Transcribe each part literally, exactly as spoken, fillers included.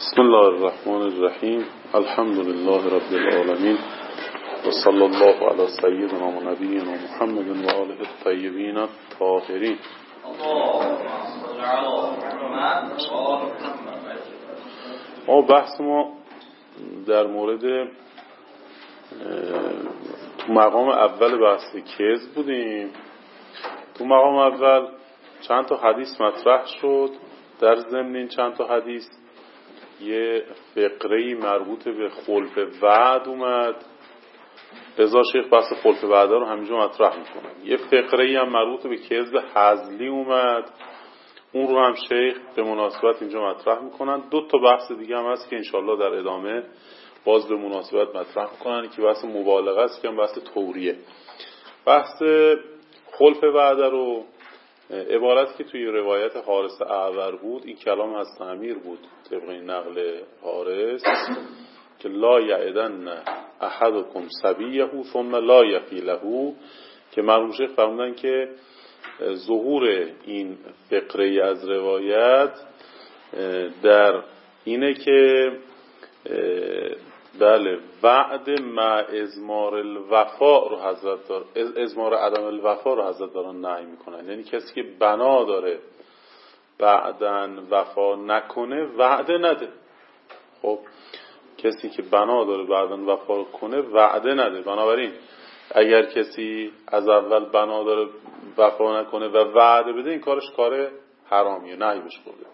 بسم الله الرحمن الرحیم. الحمد لله رب العالمین و صلی الله علی سیدنا و نبینا محمد و آله الطیبین الطاهرین. ما بحث ما در مورد تو مقام اول بحث کذب بودیم. تو مقام اول چند تا حدیث مطرح شد. در ضمن این چند تا حدیث یه فقره‌ای مربوط به خلف وعد اومد. لذا شیخ بحث خلف وعد رو همینجا مطرح میکنه. یه فقره‌ای هم مربوط به کذب هزلی اومد، اون رو هم شیخ به مناسبت اینجا مطرح میکنن. دو تا بحث دیگه هم هست که انشالله در ادامه باز به مناسبت مطرح میکنن که بحث مبالغه است، که هم بحث توریه. بحث خلف وعد رو عبارت که توی روایت حارث اعور بود، این کلام از امیر بود طبق این نقل حارث که لا یعدن احدکم صبیه ثم لا یفی له، که مرحوم شیخ فرمودن که ظهور این فقره از روایت در اینه که بله وعد مع ازمار الوفا رو حضرت دار ازمار عدم الوفا رو حضرت دارن نهی میکنن. یعنی کسی که بنا داره بعدن وفا نکنه وعده نده. خب کسی که بنا داره بعدن وفا کنه وعده نده. بنابراین اگر کسی از اول بنا داره وفا نکنه و وعده بده، این کارش کار حرامیه، نهی بهش خورده.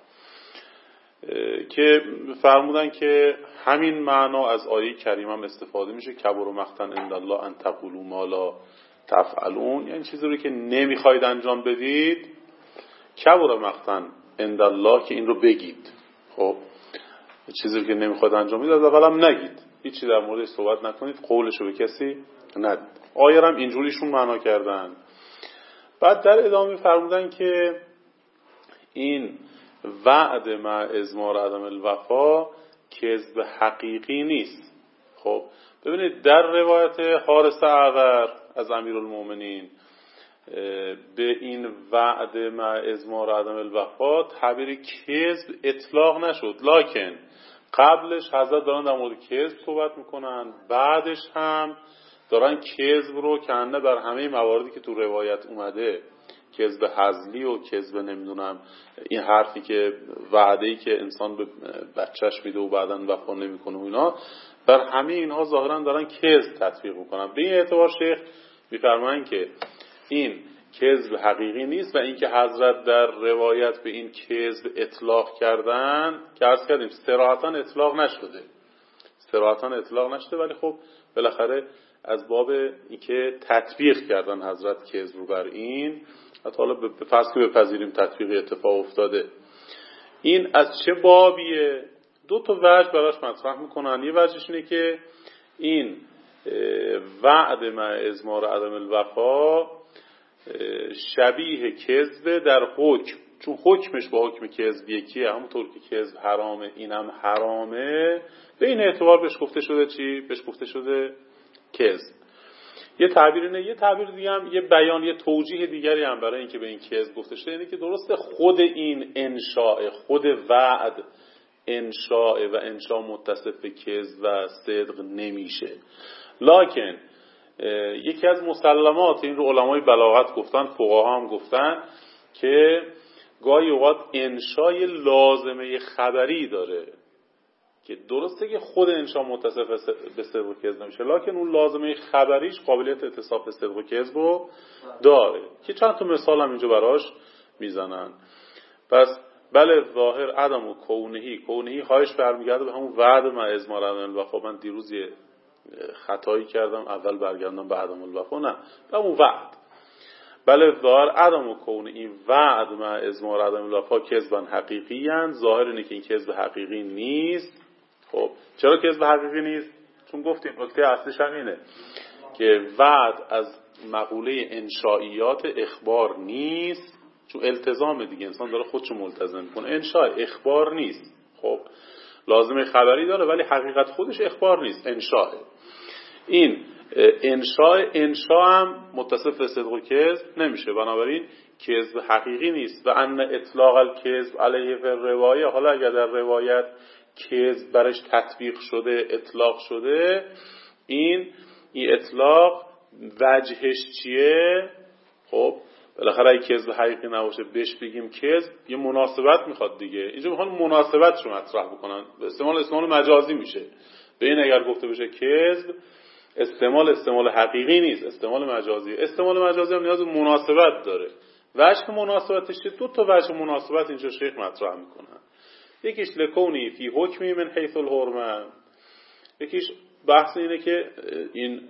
که فرمودن که همین معنا از آیه کریمه هم استفاده میشه، کبر مقتا عند الله ان تقولوا ما لا تفعلون. یعنی چیزی رو که نمیخواید انجام بدید، کبر مقتا عند الله، که این رو بگید. خب چیزی رو که نمیخواید انجام بدید از اول هم نگید، هیچی در موردش صحبت نکنید، قولشو به کسی ندید. آیه هم اینجوریشون معنا کردن. بعد در ادامه فرمودن که این وعد مع ازمار عدم الوفا کذب حقیقی نیست. خب ببینید در روایت حارث اعور از امیرالمومنین به این وعد مع ازمار عدم الوفا تعبیر کذب اطلاق نشد، لکن قبلش حضرت دارن در مورد کذب صحبت میکنن، بعدش هم دارن کذب رو کنه بر همه مواردی که تو روایت اومده، کذب هزلی و کذب نمیدونم این حرفی که وعده‌ای که انسان به بچهش میده و بعدن وفا نمیکنه و اینا، بر همه اینها ظاهرا دارن کذب تطبیق میکنن. به این اعتبار شیخ میفرمایند که این کذب حقیقی نیست و اینکه حضرت در روایت به این کذب اطلاق کردن که عرض کردیم صراحتا اطلاق نشده صراحتا اطلاق نشده ولی خب بالاخره از باب اینکه تطبیق کردن حضرت کذب رو بر این، حتی حالا به فرض که بپذیریم تطبیق اتفاق افتاده، این از چه بابیه؟ دو تا وجه براش مطرح میکنن. یه وجهش اینه که این وعد مع ازمار عدم الوفا شبیه کذب در حکم، چون حکمش با حکم کذب یکیه، همونطور که کذب حرامه اینم حرامه، به این اعتبار بهش گفته شده چی؟ بهش گفته شده کذب. یه تعبیر اینه. یه تعبیر دیگه هم، یه بیان، یه توجیه دیگری هم برای اینکه به این کذب گفته شده اینه که درسته خود این انشاء، خود وعد انشاء و انشاء متصف به کذب و صدق نمیشه، لکن یکی از مسلمات این رو علمای بلاغت گفتن، فقها هم گفتن که گاهی اوقات انشای لازمه خبری داره که درسته که خود انشاء متصف به صدق و کذب نمیشه، لکن اون لازمه خبریش قابلیت اتصاف به صدق و کذب رو داره، که چند تا مثال هم اینجا براش میزنن. پس بله ظاهر عدم و کونهی کونهی خواهش برمیگرده به همون وعد مع ازمار عدم الوفا. من دیروز یه خطایی کردم، اول برگردم به عدم الوفا، نه به همون وعد. بله ظاهر عدم و کونه این وعد مع ازمار عدم الوفا کذبن حقیقی هن. ظاهر اینه که این کذب حقیقی نیست. خب چرا کذب حقیقی نیست؟ چون گفتیم نکته اصلیش هم اینه که وعد از مقوله انشائیات اخبار نیست، چون التزام دیگه انسان داره خودشو ملتزم میکنه. انشاء اخبار نیست. خب لازمه خبری داره ولی حقیقت خودش اخبار نیست، انشاء. این انشاء انشاء هم متصف به صدق و کذب نمیشه. بنابراین کذب حقیقی نیست. و ان اطلاق الکذب علیه فی الروایه، حالا اگر در روایت کذب برش تطبیق شده، اطلاق شده، این این اطلاق وجهش چیه؟ خب بالاخره اگه کذب حقیقی نباشه بهش بگیم کذب، یه مناسبت میخواد دیگه. اینجا میخوان مناسبت رو مطرح بکنن، استعمال استعمال مجازی میشه. به این اگر گفته بشه کذب، استعمال استعمال حقیقی نیست، استعمال مجازی. استعمال مجازی هم نیاز به مناسبت داره. وجه مناسبتش دو تا وجه مناسبت اینجا شیخ مطرح میکنن. یکیش لکونی فی حکمی من حیث الحرمه، یکیش بحث اینه که این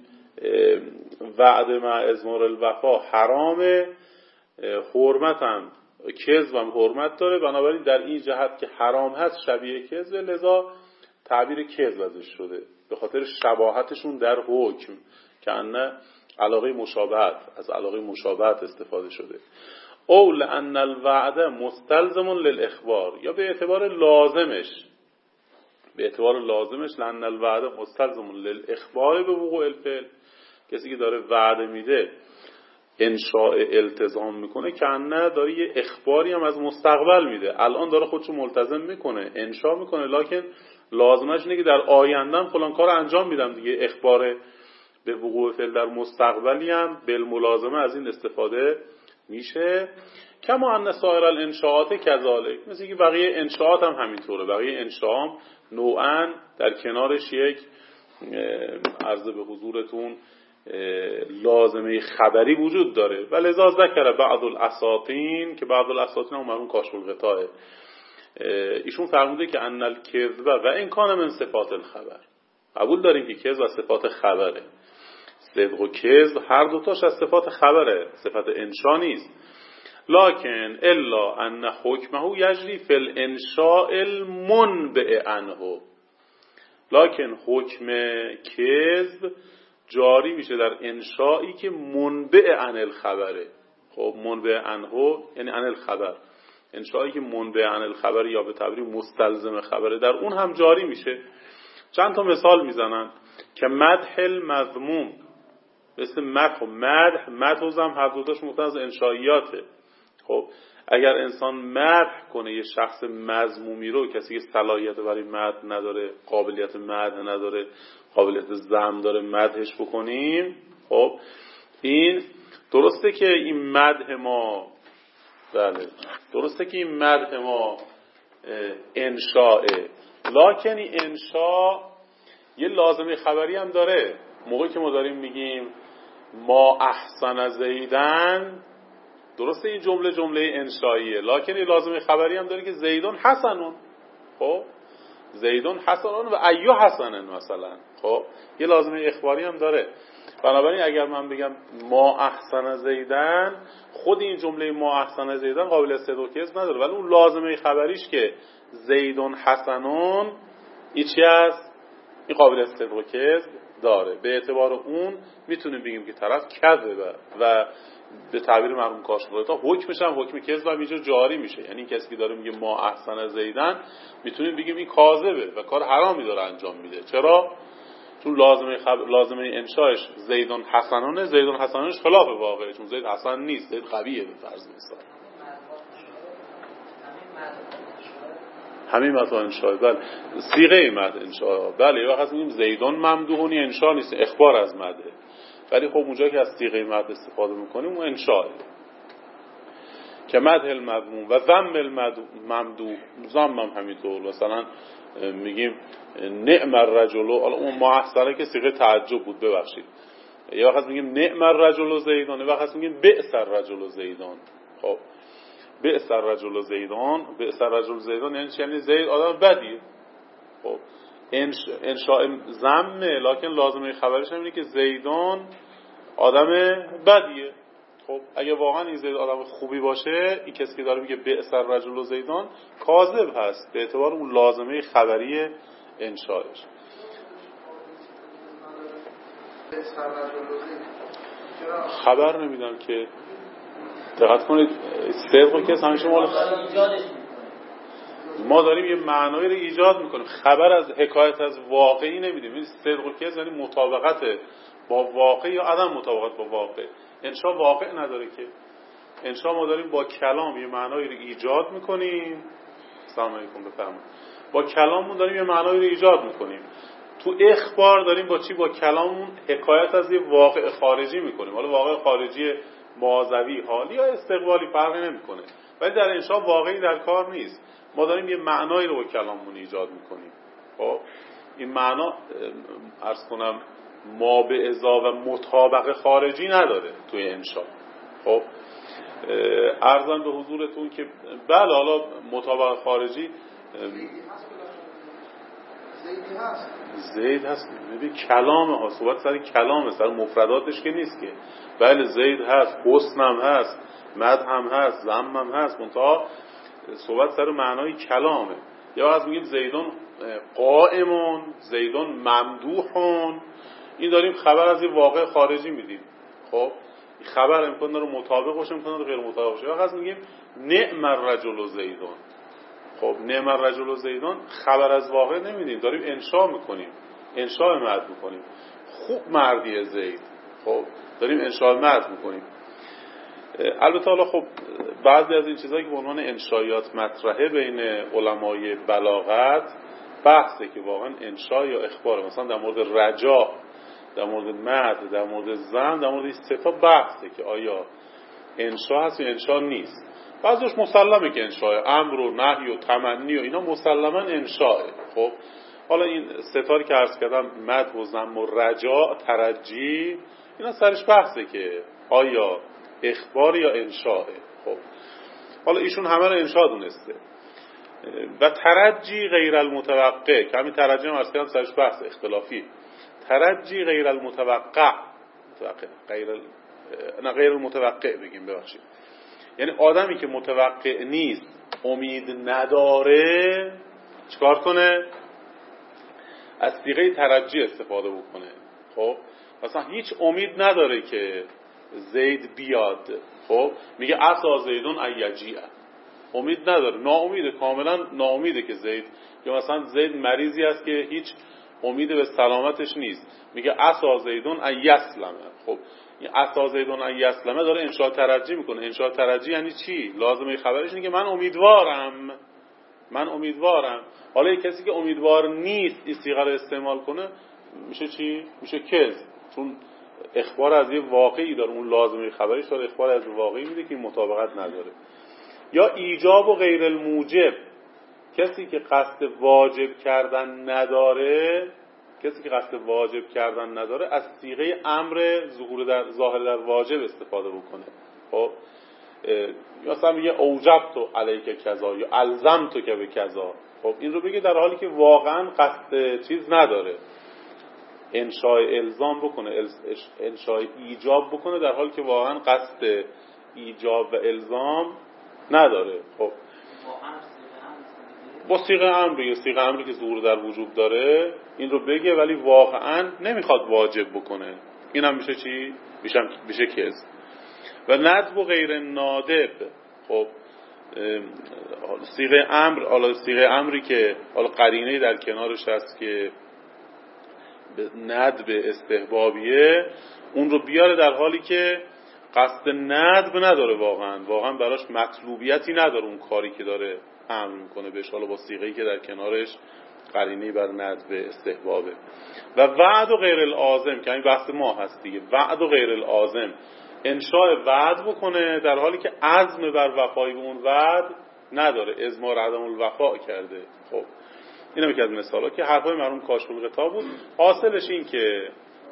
وعده مع ازمار الوفا حرامه، حرمت هم کذب هم حرمت داره، بنابراین در این جهت که حرام هست شبیه کذب، لذا تعبیر کذب ازش شده به خاطر شباهتشون در حکم، که انه علاقه مشابهت، از علاقه مشابهت استفاده شده. او لان الوعده مستلزم للاخبار، یا به اعتبار لازمش، به اعتبار لازمش لان الوعده مستلزم للاخبار به وقوع الفعل، کسی که داره وعده میده انشاء التزام میکنه که انه داره یه اخباری هم از مستقبل میده، الان داره خودشو ملتزم میکنه، انشاء میکنه، لکن لازمش اینه که در آیندهم فلان کار انجام میدم دیگه. اخبار به وقوع فعل در مستقبلی هم بالملازمه از این استفاده میشه. کما ان سایر الانشاءات کذالک، مثل که بقیه انشاءات هم همینطوره. بقیه انشاء هم نوعاً در کنارش یک عرض به حضورتون لازمه خبری وجود داره. و لذا ذکر بعض الاساطین، که بعض الاساطین هم مرحوم کاشف الغطاء، ایشون فرموده که ان الکذب و این کان من صفات الخبر، قبول داریم که کذب از صفات خبره. صدق و کذب هر دوتاش از صفات خبره، صفت انشا نیست. لکن الا ان حکمه یجری فی الانشاء المنبع عنه، لکن حکم کذب جاری میشه در انشایی که منبع عن الخبره. خب منبع عنه یعنی عن الخبر، انشایی که منبع عن الخبر یا به تعبیر مستلزم خبره، در اون هم جاری میشه. چند تا مثال میزنن که مدح المذموم، مثل مدح و مدح، مدح و ذم هر دوتاش مختلف از انشائیاته. خب اگر انسان مدح کنه یه شخص مذمومی رو، کسی که صلاحیت برای مدح نداره، قابلیت مدح نداره، قابلیت ذم داره، مدحش بکنیم، خب این درسته که این مدح ما، بله درسته که این مدح ما انشاء، لکن این انشاء یه لازمه خبری هم داره. موقعی که ما داریم میگیم ما احسن زیدن، درسته این جمله جمله انشائیه، لکن یه لازمه خبری هم داره که زیدون حسنون. خب زیدون حسنون و ایو حسنن مثلا، خب یه لازمه اخباری هم داره. بنابراین اگر من بگم ما احسن زیدن، خود این جمله ما احسن زیدن قابل صدق و کذب نداره، ولی اون لازمه خبریش که زیدون حسنون این چی است؟ این قابل صدق و کذب داره. به اعتبار اون میتونیم بگیم که طرف کذبه و به تعبیر مرحوم کاشف الغطاء حکمش هم حکم کذب هم اینجا جاری میشه. یعنی کسی که داره میگه ما احسن زیدن، میتونیم بگیم این کاذبه و کار حرامی داره انجام میده. چرا؟ چون لازمه خب... لازمه انشاش زیدون حسنونه، زیدون حسنونش خلاف واقعه، چون زید حسن نیست، زید قویه به فرض مثال. همین متن انشاء، بله صیغه مد انشاء، بله. یه وقت میگیم زیدون ممدوحونی، انشاء نیست، اخبار از مده، ولی خب اونجا که از صیغه مد استفاده میکنیم اون انشاء. که مدح المذموم و ذم الممدوح، ذم هم همینطور. مثلا میگیم نعم الرجل، حالا اون محصله که صیغه تعجب بود، ببخشید. یه وقت میگیم نعم الرجل زیدان، یه وقت میگیم بئس الرجل زیدان. خب بئس الرجل زیدان، بئس الرجل زیدان یعنی چی؟ یعنی زید آدم بدیه. خب انشاء ذم، لکن لازمه خبرش اینه که زیدان آدم بدیه. خب اگه واقعا این زید آدم خوبی باشه، این کسی که داره میگه بئس الرجل زیدان کاذب هست به اعتبار اون لازمه خبری انشاءش. خبر نمیدم که دقت کنید، صدق و کذب همیشه مال ما داریم یه معنایی رو ایجاد میکنیم، خبر از حکایت از واقعی نمیدیم. این صدق و کذب یعنی مطابقت با واقع یا عدم مطابقت با واقع. انشاء واقع نداره که، انشا ما داریم با کلام یه معنایی رو ایجاد میکنیم. سلام علیکم، بفرمایید. با کلاممون داریم یه معنایی رو ایجاد میکنیم. تو اخبار داریم با چی؟ با کلاممون حکایت از یه واقع خارجی میکنیم. حالا واقع خارجی ماضوی، حالی یا استقبالی فرقی نمیکنه، ولی در انشا واقعی در کار نیست. ما داریم یه معنایی رو با کلاممون ایجاد میکنیم. خب این معنا عرض کنم ما به ازا و مطابق خارجی نداره توی انشا. خب عرضم به حضورتون که بله، حالا مطابق خارجی زید هست، ببین کلامه ها، صحبت سر کلامه، سر مفرداتش که نیست که. بله زید هست، حسن هم هست، مد هم هست، ذم هم هست، منتها صحبت سر معنای کلامه. یا از میگیم زیدون قائمون، زیدون ممدوحون، این داریم خبر از یه واقع خارجی میدیم. خب خبر امکان داره مطابق باشه، امکان داره غیر مطابق باشه. یا از میگیم نعم الرجل زیدون. خب نعم الرجل زیدون خبر از واقع نمیدیم، داریم انشا میکنیم، انشاء مد میکنیم. خوب مردی زید، خب داریم انشاء مد میکنیم. البته حالا خب بعضی از این چیزهایی که به عنوان انشایات مطرحه بین علمای بلاغت بحثه که واقعا انشا یا اخباره. مثلا در مورد رجا، در مورد مد، در مورد ضم، در مورد این سه تا بحثه که آیا انشا هست یا انشا نیست. بعضیش مسلمه که انشاه، امر و نهی و تمنی و اینا مسلما انشاه. خب حالا این ستاری که عرض کردم، مد و ضم و رجا، ترجی، اینا سرش بحثه که آیا اخبار یا انشاه. خب حالا ایشون همه رو انشاه دونسته. و ترجی غیر المتوقع، که همین ترجی هم عرض کردم سرش بحث اختلافی. ترجی غیر المتوقع، متوقع غیر ال... نه غیر المتوقع بگیم، ببخشید. یعنی آدمی که متوقع نیست، امید نداره، چیکار کنه؟ از صیغه ترجی استفاده بکنه. خب مثلا هیچ امید نداره که زید بیاد، خب میگه عسا زیدون ایجیه، امید نداره، ناامیده، کاملا ناامیده که زید، یا مثلا زید مریضی است که هیچ امید به سلامتش نیست، میگه عسا زیدون ایسلمه. خب این عسا زیدون ایسلمه داره انشاء ترجی میکنه. انشاء ترجی یعنی چی؟ لازمه خبرش اینه که من امیدوارم، من امیدوارم. حالا یک کسی که امیدوار نیست این صیغه رو استعمال کنه میشه چی؟ میشه کذب، چون اخبار از یه واقعی داره، اون لازمه خبرش داره اخبار از واقعی میده که این مطابقت نداره. یا ایجاب و غیر الموجب، کسی که قصد واجب کردن نداره، کسی که قصد واجب کردن نداره از صیغه امر ظهور در ظاهر در واجب استفاده بکنه. خب مثلا میگه اوجبتو علیک کذا یا الزمتو که به کذا. خب این رو بگه در حالی که واقعا قصد چیز نداره، انشاء الزام بکنه، انشاء ایجاب بکنه، در حالی که واقعا قصد ایجاب و الزام نداره. خب با صیغه امر بگه، صیغه امری که ظهور در وجوب داره این رو بگه، ولی واقعا نمیخواد واجب بکنه. این هم میشه چی؟ میشه میشه کذب. و ندب و غیر نادب. خب صیغه امر، حالا صیغه امری که حالا قرینه در کنارش هست که ندب استحبابیه، اون رو بیاره در حالی که قصد ندب نداره، واقعا واقعا براش مطلوبیتی نداره اون کاری که داره امر میکنه بهش، حالا با صیغه‌ای که در کنارش قرینه‌ای بر ندب استحبابه. و وعد و غیر العازم، که این بحث ما هست دیگه، وعد و غیر العازم، انشاء وعد بکنه در حالی که عزم بر وفای به اون وعد نداره، ازمار عدم الوفا کرده. خب این هم یکی از مثالا که حرفای مرحوم کاشف الغطا بود. حاصلش این که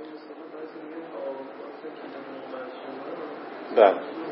بله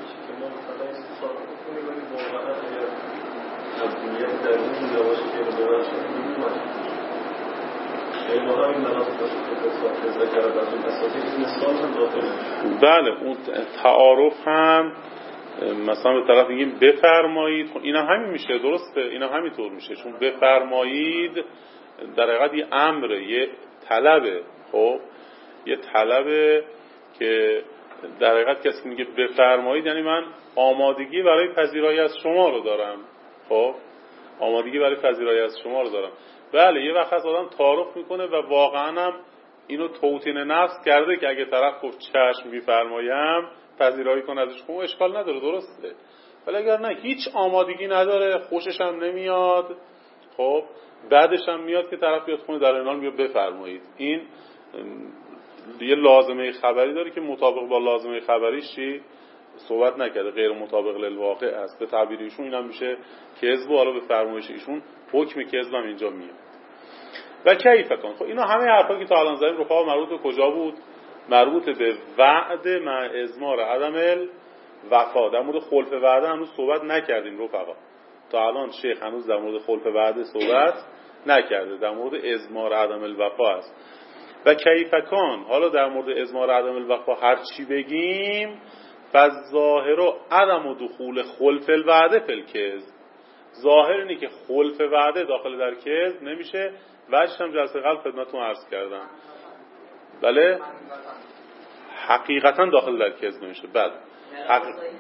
بله اون تعارف هم مثلا به طرف میگیم بفرمایید، خب اینم همین میشه، درسته، اینم همینطور میشه، چون بفرمایید در حقیقت یه امره، یه طلبه. خب یه طلبه که در حقیقت کسی میگه بفرمایید یعنی من آمادگی برای پذیرایی از شما رو دارم. خب آمادگی برای پذیرایی از شما رو دارم. بله یه وقت از آدم تعارف میکنه و واقعا هم اینو توطین نفس کرده که اگه طرف گفت چشم میفرمایم پذیرایی کنه ازش، خب اشکال نداره، درسته. ولی اگر نه هیچ آمادگی نداره، خوشش هم نمیاد، خب بعدش هم میاد که طرف بیاد خونه در این حال میاد بفرمایید، این یه لازمه خبری داره که مطابق با لازمه خبریش چی صحبت نکرده، غیر مطابق للواقع است. به تعبیر ایشون اینم میشه کذب، و حالا به فرمایش ایشون حکم کذب هم اینجا میاد. و کیف کن. خب اینا همه حرفا که تا الان زدیم رفقا مربوط به کجا بود؟ مربوط به وعد مع ازمار عدم الوفا. در مورد خلف وعده هنوز صحبت نکردیم رفقا. تا الان شیخ هنوز در مورد خلف وعده صحبت نکرده، در مورد ازمار عدم الوفا است. و کیف کن، حالا در مورد ازمار عدم الوفا هر چی بگیم، فالظاهر عدم دخول خلف الوعده فی الکذب. ظاهر اینه که خلف وعده داخل در کذب نمیشه. وجهش هم جلسه قبل خدمتتون عرض کردم. بله حقیقتا داخل در کذب نمیشه. بله حق...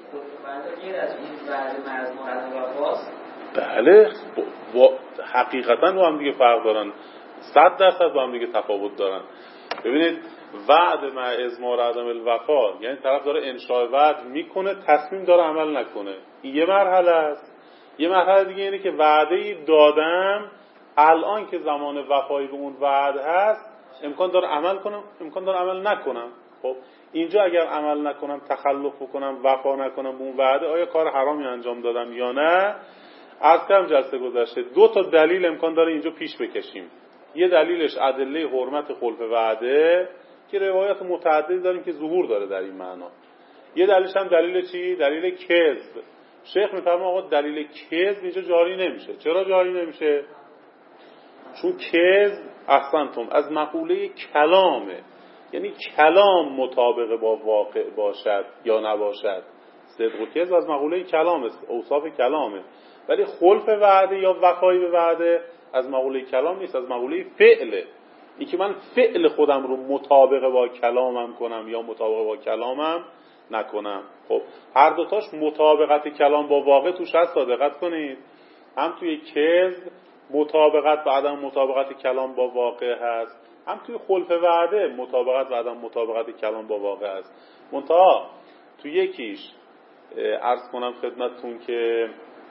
بله با... حقیقتا با هم دیگه فرق دارن، صد درصد با هم دیگه تفاوت دارن. ببینید وعد مع ازمار عدم الوفا یعنی طرف داره انشاء وعد میکنه، تصمیم داره عمل نکنه، این یه مرحله است. یه مرحله دیگه اینه که وعده دادم، الان که زمان وفایی به اون وعده هست امکان داره عمل کنم، امکان داره عمل نکنم. خب اینجا اگر عمل نکنم، تخلف بکنم، وفا نکنم به اون وعده، آیا کار حرامی انجام دادم یا نه؟ از کم جلسه گذشته دو تا دلیل امکان داره اینجا پیش بکشیم. یه دلیلش ادله حرمت خلف وعده که روایات متعددی داریم که ظهور داره در این معنا. یه دلیلش هم دلیل چی؟ دلیل کذب. شیخ میفرمه آقا دلیل کذب اینجا جاری نمیشه. چرا جاری نمیشه؟ چون کذب احسنتم از مقوله کلامه، یعنی کلام مطابق با واقع باشد یا نباشد. صدق و کذب از مقوله کلامه، اوصاف کلامه. ولی خلف وعده یا وفایی به وعده از مقوله کلام نیست، از مقوله فعله. این که من فعل خودم رو مطابق با کلامم کنم یا مطابق با کلامم نکنم. خب هر دوتاش مطابقت کلام با واقع توش هست، دقت کنید. هم توی کذب مطابقت و عدم مطابقت کلام با واقع هست، هم توی خلف وعده مطابقت و عدم مطابقت کلام با واقع هست. منتها توی یکیش عرض کنم خدمتتون که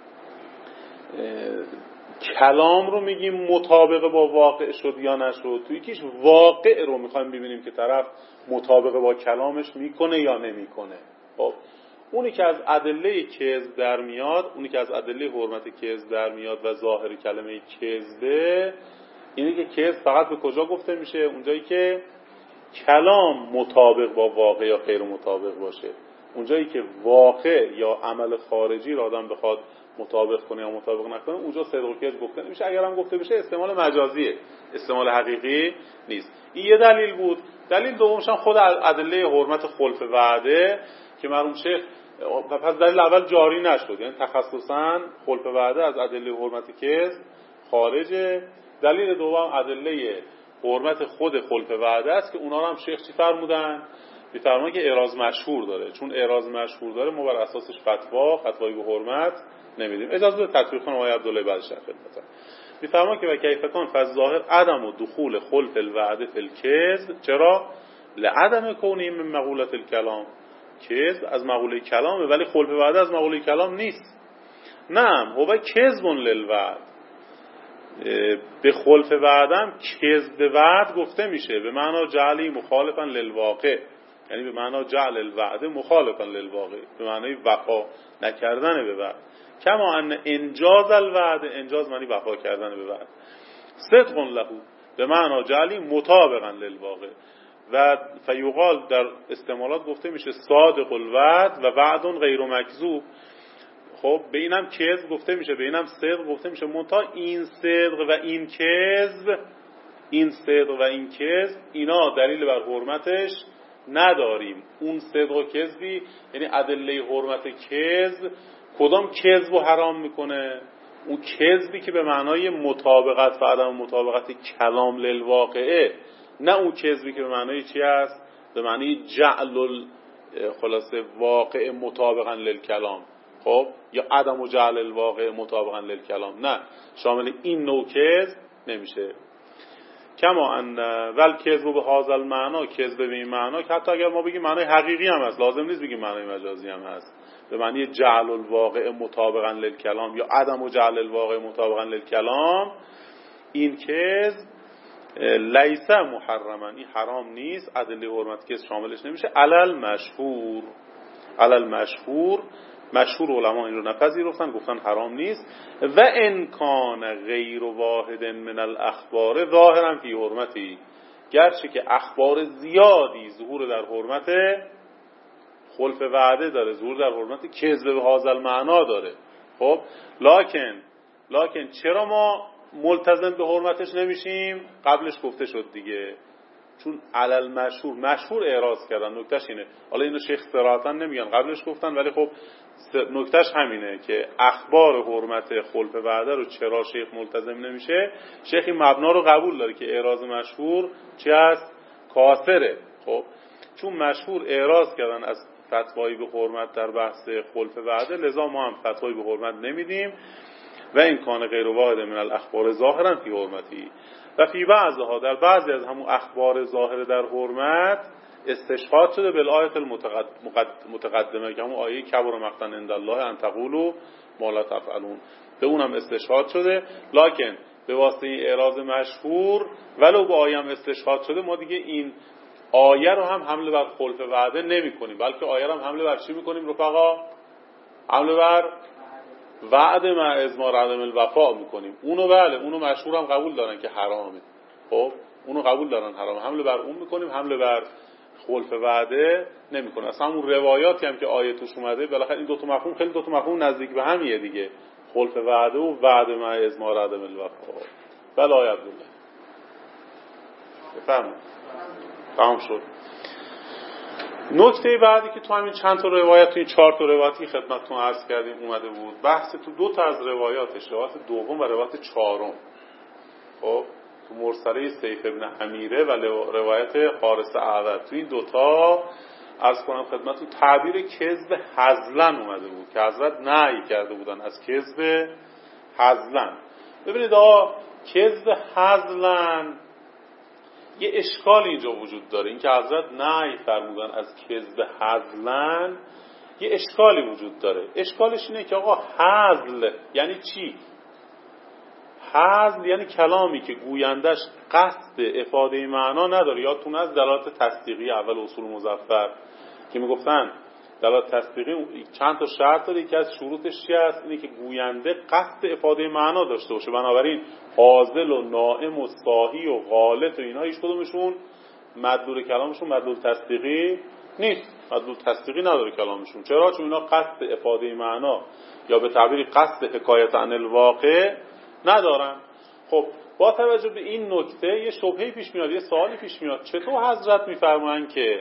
کلام رو میگیم مطابق با واقع شد یا نشد، توی یکیش واقع رو میخوایم ببینیم که طرف مطابق با کلامش میکنه یا نمیکنه. خب اونی که از ادله کذب در میاد، اونی که از ادله حرمت کذب در میاد و ظاهر کلمه کذبه، اینه که کذب فقط به کجا گفته میشه؟ اونجایی که کلام مطابق با واقع یا غیر مطابق باشه. اونجایی که واقع یا عمل خارجی را آدم بخواد مطابق کنه یا مطابق نکنه، اونجا صدق و کذب گفته نمیشه. اگر هم گفته بشه استعمال مجازیه، استعمال حقیقی نیست. این یه دلیل بود. دلیل دومش هم خود ادله حرمت خلف وعده که مرحوم شیخ پس دلیل اول جاری نشد، یعنی تخصصا خلف وعده از ادله حرمت کذب خارجه. دلیل دوم ادله حرمت خود خلف وعده است که اونا رو هم شیخ چی فرمودن؟ می‌فرمایند که اعراض مشهور داره. چون اعراض مشهور داره ما بر اساسش فتوا فتوای به حرمت نمیدیم. اجازه بده تطبیق کنم آقای عبدالله بعدش خدمتتون. می‌فرمایند که و کیف کان فالظاهر عدم دخول خلف الوعده فی الکذب. چرا؟ لعدم کونه من مقولة الکلام. کذب از مقوله کلامه ولی خلف وعده از مقوله کلام نیست. نعم هو کذب للوعد. به خلف وعدم کذب به وعد گفته میشه به معنی جعلی مخالفا للواقع، یعنی به معنی جعل الوعد مخالفا للواقع، به معنی وفا نکردن به وعد. کما ان انجاز الوعد، انجاز معنی وفا کردن به وعد. صدق له به معنی جعلی مطابقا للواقع. و فیقال در استعمالات گفته میشه صادق الوعد و وعد غیر مکذوب. خب به اینم کذب گفته میشه، به اینم صدق گفته میشه. منتها این صدق و این کذب، این صدق و این کذب اینا دلیل بر حرمتش نداریم. اون صدق و کذبی یعنی ادله حرمت کذب کدام کذب رو حرام میکنه؟ اون کذبی که به معنای مطابقت و عدم مطابقت کلام للواقعه، نه اون کذبی که به معنای چی است؟ به معنی جعل خلاصه واقع مطابقا للکلام، خب یا عدم و جعل الواقع مطابقا للکلام، نه شامل این نوع کذب نمیشه. کما ان ول کذب به هذا المعنا، کذب به این معنا که حتی اگر ما بگیم معنای حقیقی هم هست، لازم نیست بگیم معنای مجازی هم هست، به معنی جعل الواقع مطابقا للکلام یا عدم و جعل الواقع مطابقا للکلام، این کذب لیس محرما، این حرام نیست، ادله حرمت کذب شاملش نمیشه. علل مشهور، علل مشهور، مشهور علما این رو نپذیرفتن، گفتن حرام نیست. و ان کان غیر واحد من الاخبار ظاهرا فی حرمتی، گرچه که اخبار زیادی ظهور در حرمت خلف وعده داره، ظهور در حرمت کذب به هذا المعنا داره. خب لکن لکن چرا ما ملتزم به حرمتش نمیشیم؟ قبلش گفته شد دیگه، چون علل مشهور، مشهور اعراض کردن. نکتهش اینه، حالا اینو شیخ صراحتا نمیگن، قبلش گفتن، ولی خب نکتهش همینه که اخبار حرمت خلف وعده رو چرا شیخ ملتزم نمیشه. شیخ این مبنا رو قبول داره که اعراض مشهور چی هست؟ کافره. خب چون مشهور اعراض کردن از فتوایی به حرمت در بحث خلف وعده، لذا ما هم فتوایی به حرمت نمیدیم. و این کان غیر واحد من الاخبار ظاهرا فی حرمتی، و فی بعضها، در بعضی از همون اخبار ظاهر در حرمت استشهاد شده به آیه المتقدمه که همون آیه کبر مقتا عند الله ان تقولوا ما لا تفعلون، به اونم استشهاد شده. لکن به واسطه این اعراض مشهور ولو به آیه هم استشهاد شده، ما دیگه این آیه رو هم حمله بر خلف وعده نمی کنیم، بلکه آیه رو هم حمله بر چی میکنیم رفقا؟ حمله بر وعده مع اضمار عدم الوفا میکنیم. اونو بله، اونو مشهور هم قبول دارن که حرامه. خب اونو قبول دارن حرام، حمله بر اون میکنیم، حمله بر خلف وعده نمیکنه. اصلا اون روایاتی هم که آیه توش اومده، بالاخره این دو تا مفهوم خیلی دو تا مفهوم نزدیک به همیه دیگه، خلف وعده و وعده مع اضمار عدم الوفا. بله آیه عبدالله بفهم تمام شد. نکته بعدی که تو همین چند تا روایت، تو این چهار تا روایتی خدمتتون عرض کردیم اومده بود، بحث تو دو تا از روایاتش، روایت دوم و روایت چهارم. خب تو مرسله سیف ابن امیره و روایت حارث اعور، تو این دوتا عرض کنم خدمتتون تعبیر کذب هزلن اومده بود که حضرت نهی کرده بودن از کذب هزلن. ببینید آقا کذب هزلن یه اشکال اینجا وجود داره، این که حضرت نهی فرمودن از کذب هزلن، یه اشکالی وجود داره. اشکالش اینه که آقا هزل یعنی چی؟ هزل یعنی کلامی که گویندش قصد افاده معنا نداره. یادتون از دلالت تصدیقی اول اصول مظفر که میگفتن دلالت تصدیقی چند تا شرط داره، یکی از شروطش چی است؟ اینه که گوینده قصد افاده معنا داشته باشه. بنابراین عاضل و نائم و صاحی و غالط و اینا هیچ کدومشون مدلول کلامشون مدلول تصدیقی نیست، مدلول تصدیقی نداره کلامشون. چرا؟ چون اینا قصد افاده معنا یا به تعبیری قصد حکایت عن الواقع ندارن. خب با توجه به این نکته یه شبهه‌ای پیش میاد، یه سوالی پیش میاد، چطور حضرت میفرمایند که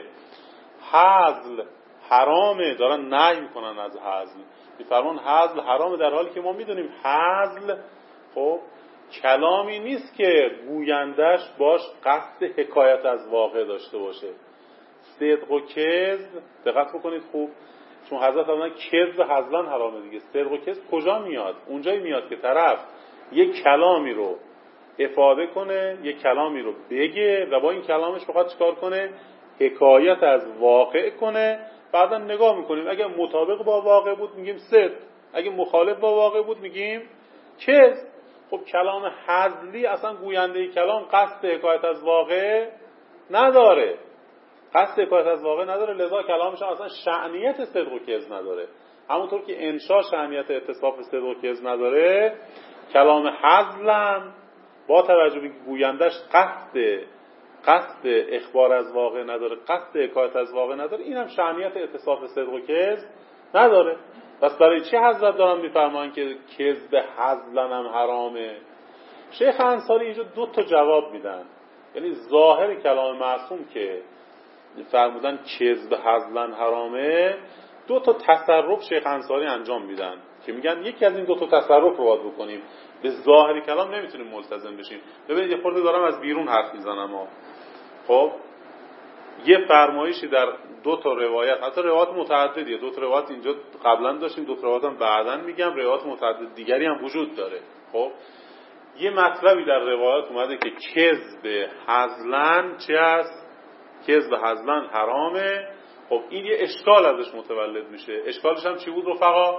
هزل حرامه، دارن نهی میکنن از هزل، میفرمان هزل حرامه، در حالی که ما میدونیم هزل خب کلامی نیست که گویندش باش قصد حکایت از واقع داشته باشه. صدق و کذب دقت بکنید خوب، چون حضرت فرمودن کذب هزلن حرامه دیگه. صدق و کذب کجا میاد؟ اونجایی میاد که طرف یک کلامی رو افاده کنه، یک کلامی رو بگه و با این کلامش بخواد چیکار کنه؟ حکایت از واقع کنه. بعدا نگاه میکنیم اگه مطابق با واقع بود میگیم صدق، اگه مخالف با واقع بود میگیم کذب. خب کلام هزلی اصلا گوینده کلام قصد حکایت از واقع نداره، قصد حکایت از واقع نداره، لذا کلامش اصلا شأنیت صدق و کذب نداره. همونطور که انشا شأنیت اتصاف صدق و کذب نداره، کلام هزلم با توجه به گویندش قصد قصد اخبار از واقع نداره، قصد حکایت از واقع نداره، این هم شأنیت اتصاف صدق و کذب نداره. پس برای چی حضرت دارن میفرمایند که کذب هزلن هم حرامه؟ شیخ انصاری اینجا دو تا جواب میدن. یعنی ظاهر کلام معصوم که فرمودن کذب هزلن حرامه، دو تا تصرف شیخ انصاری انجام میدن که میگن یکی از این دو تا تصرف رو باید بکنیم، به ظاهر کلام نمیتونیم ملتزم بشیم. ببینید یه خورده دارم از بیرون حرف میزنم ها. خب یه فرمایشی در دو تا روایت، حتی روایت متعددیه، دو تا روایت اینجا قبلا داشتیم، دو تا روایت هم بعداً میگم، روایت متعدد دیگری هم وجود داره. خب یه مطلبی در روایات اومده که کذب هزلن چه است؟ کذب هزلن حرامه. خب این یه اشکال ازش متولد میشه. اشکالش هم چی بود رفقا؟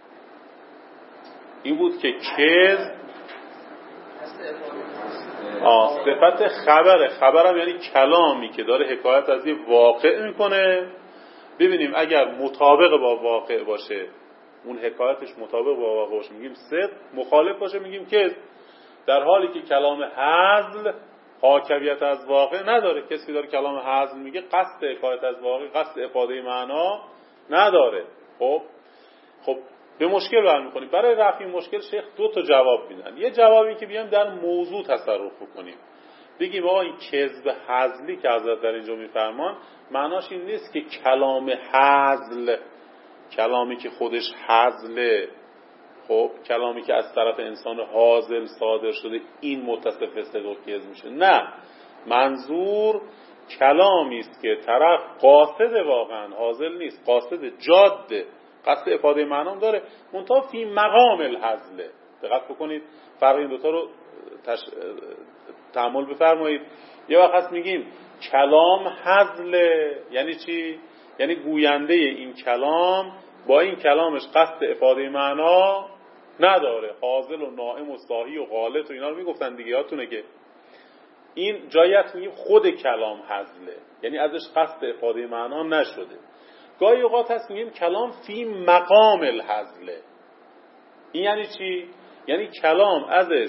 این بود که کذب آه صفت خبره. خبرم یعنی کلامی که داره حکایت از یه واقع میکنه. ببینیم اگر مطابق با واقع باشه، اون حکایتش مطابق با واقع باشه میگیم صدق، مخالف باشه میگیم کذب. در حالی که کلام هزل حاکمیت از واقع نداره. کسی داره کلام هزل میگه قصد حکایت از واقع، قصد افاده معنا نداره. خب خب به مشکل برمیخوریم. برای رفع این مشکل شیخ دو تا جواب میدن. یه جوابی که بیایم در موضوع تصرف بکنیم، بگیم آقا این کذب هزلی که حضرت در اینجا میفرمان معناش این نیست که کلام هزل، کلامی که خودش هزله، خب کلامی که از طرف انسان هازل صادر شده این متصف به صدق و کذب میشه. نه، منظور کلامی است که طرف قاصد واقعا هازل نیست، قاصد جاده، قصد افاده معنام داره، منتها فی مقام الهزله. دقت بکنید فرق این دوتا رو تش... تأمل بفرمایید. یه وقت میگیم کلام هزله، یعنی چی؟ یعنی گوینده این کلام با این کلامش قصد افاده معنا نداره، حاضل و نائم و صاحی و غالط و اینا رو میگفتن دیگه، یادتونه که این جایت میگیم خود کلام هزله، یعنی ازش قصد افاده معنا نشده. گاهی اوقات هست میگیم کلام فی مقام الهزله. این یعنی چی؟ یعنی کلام ازش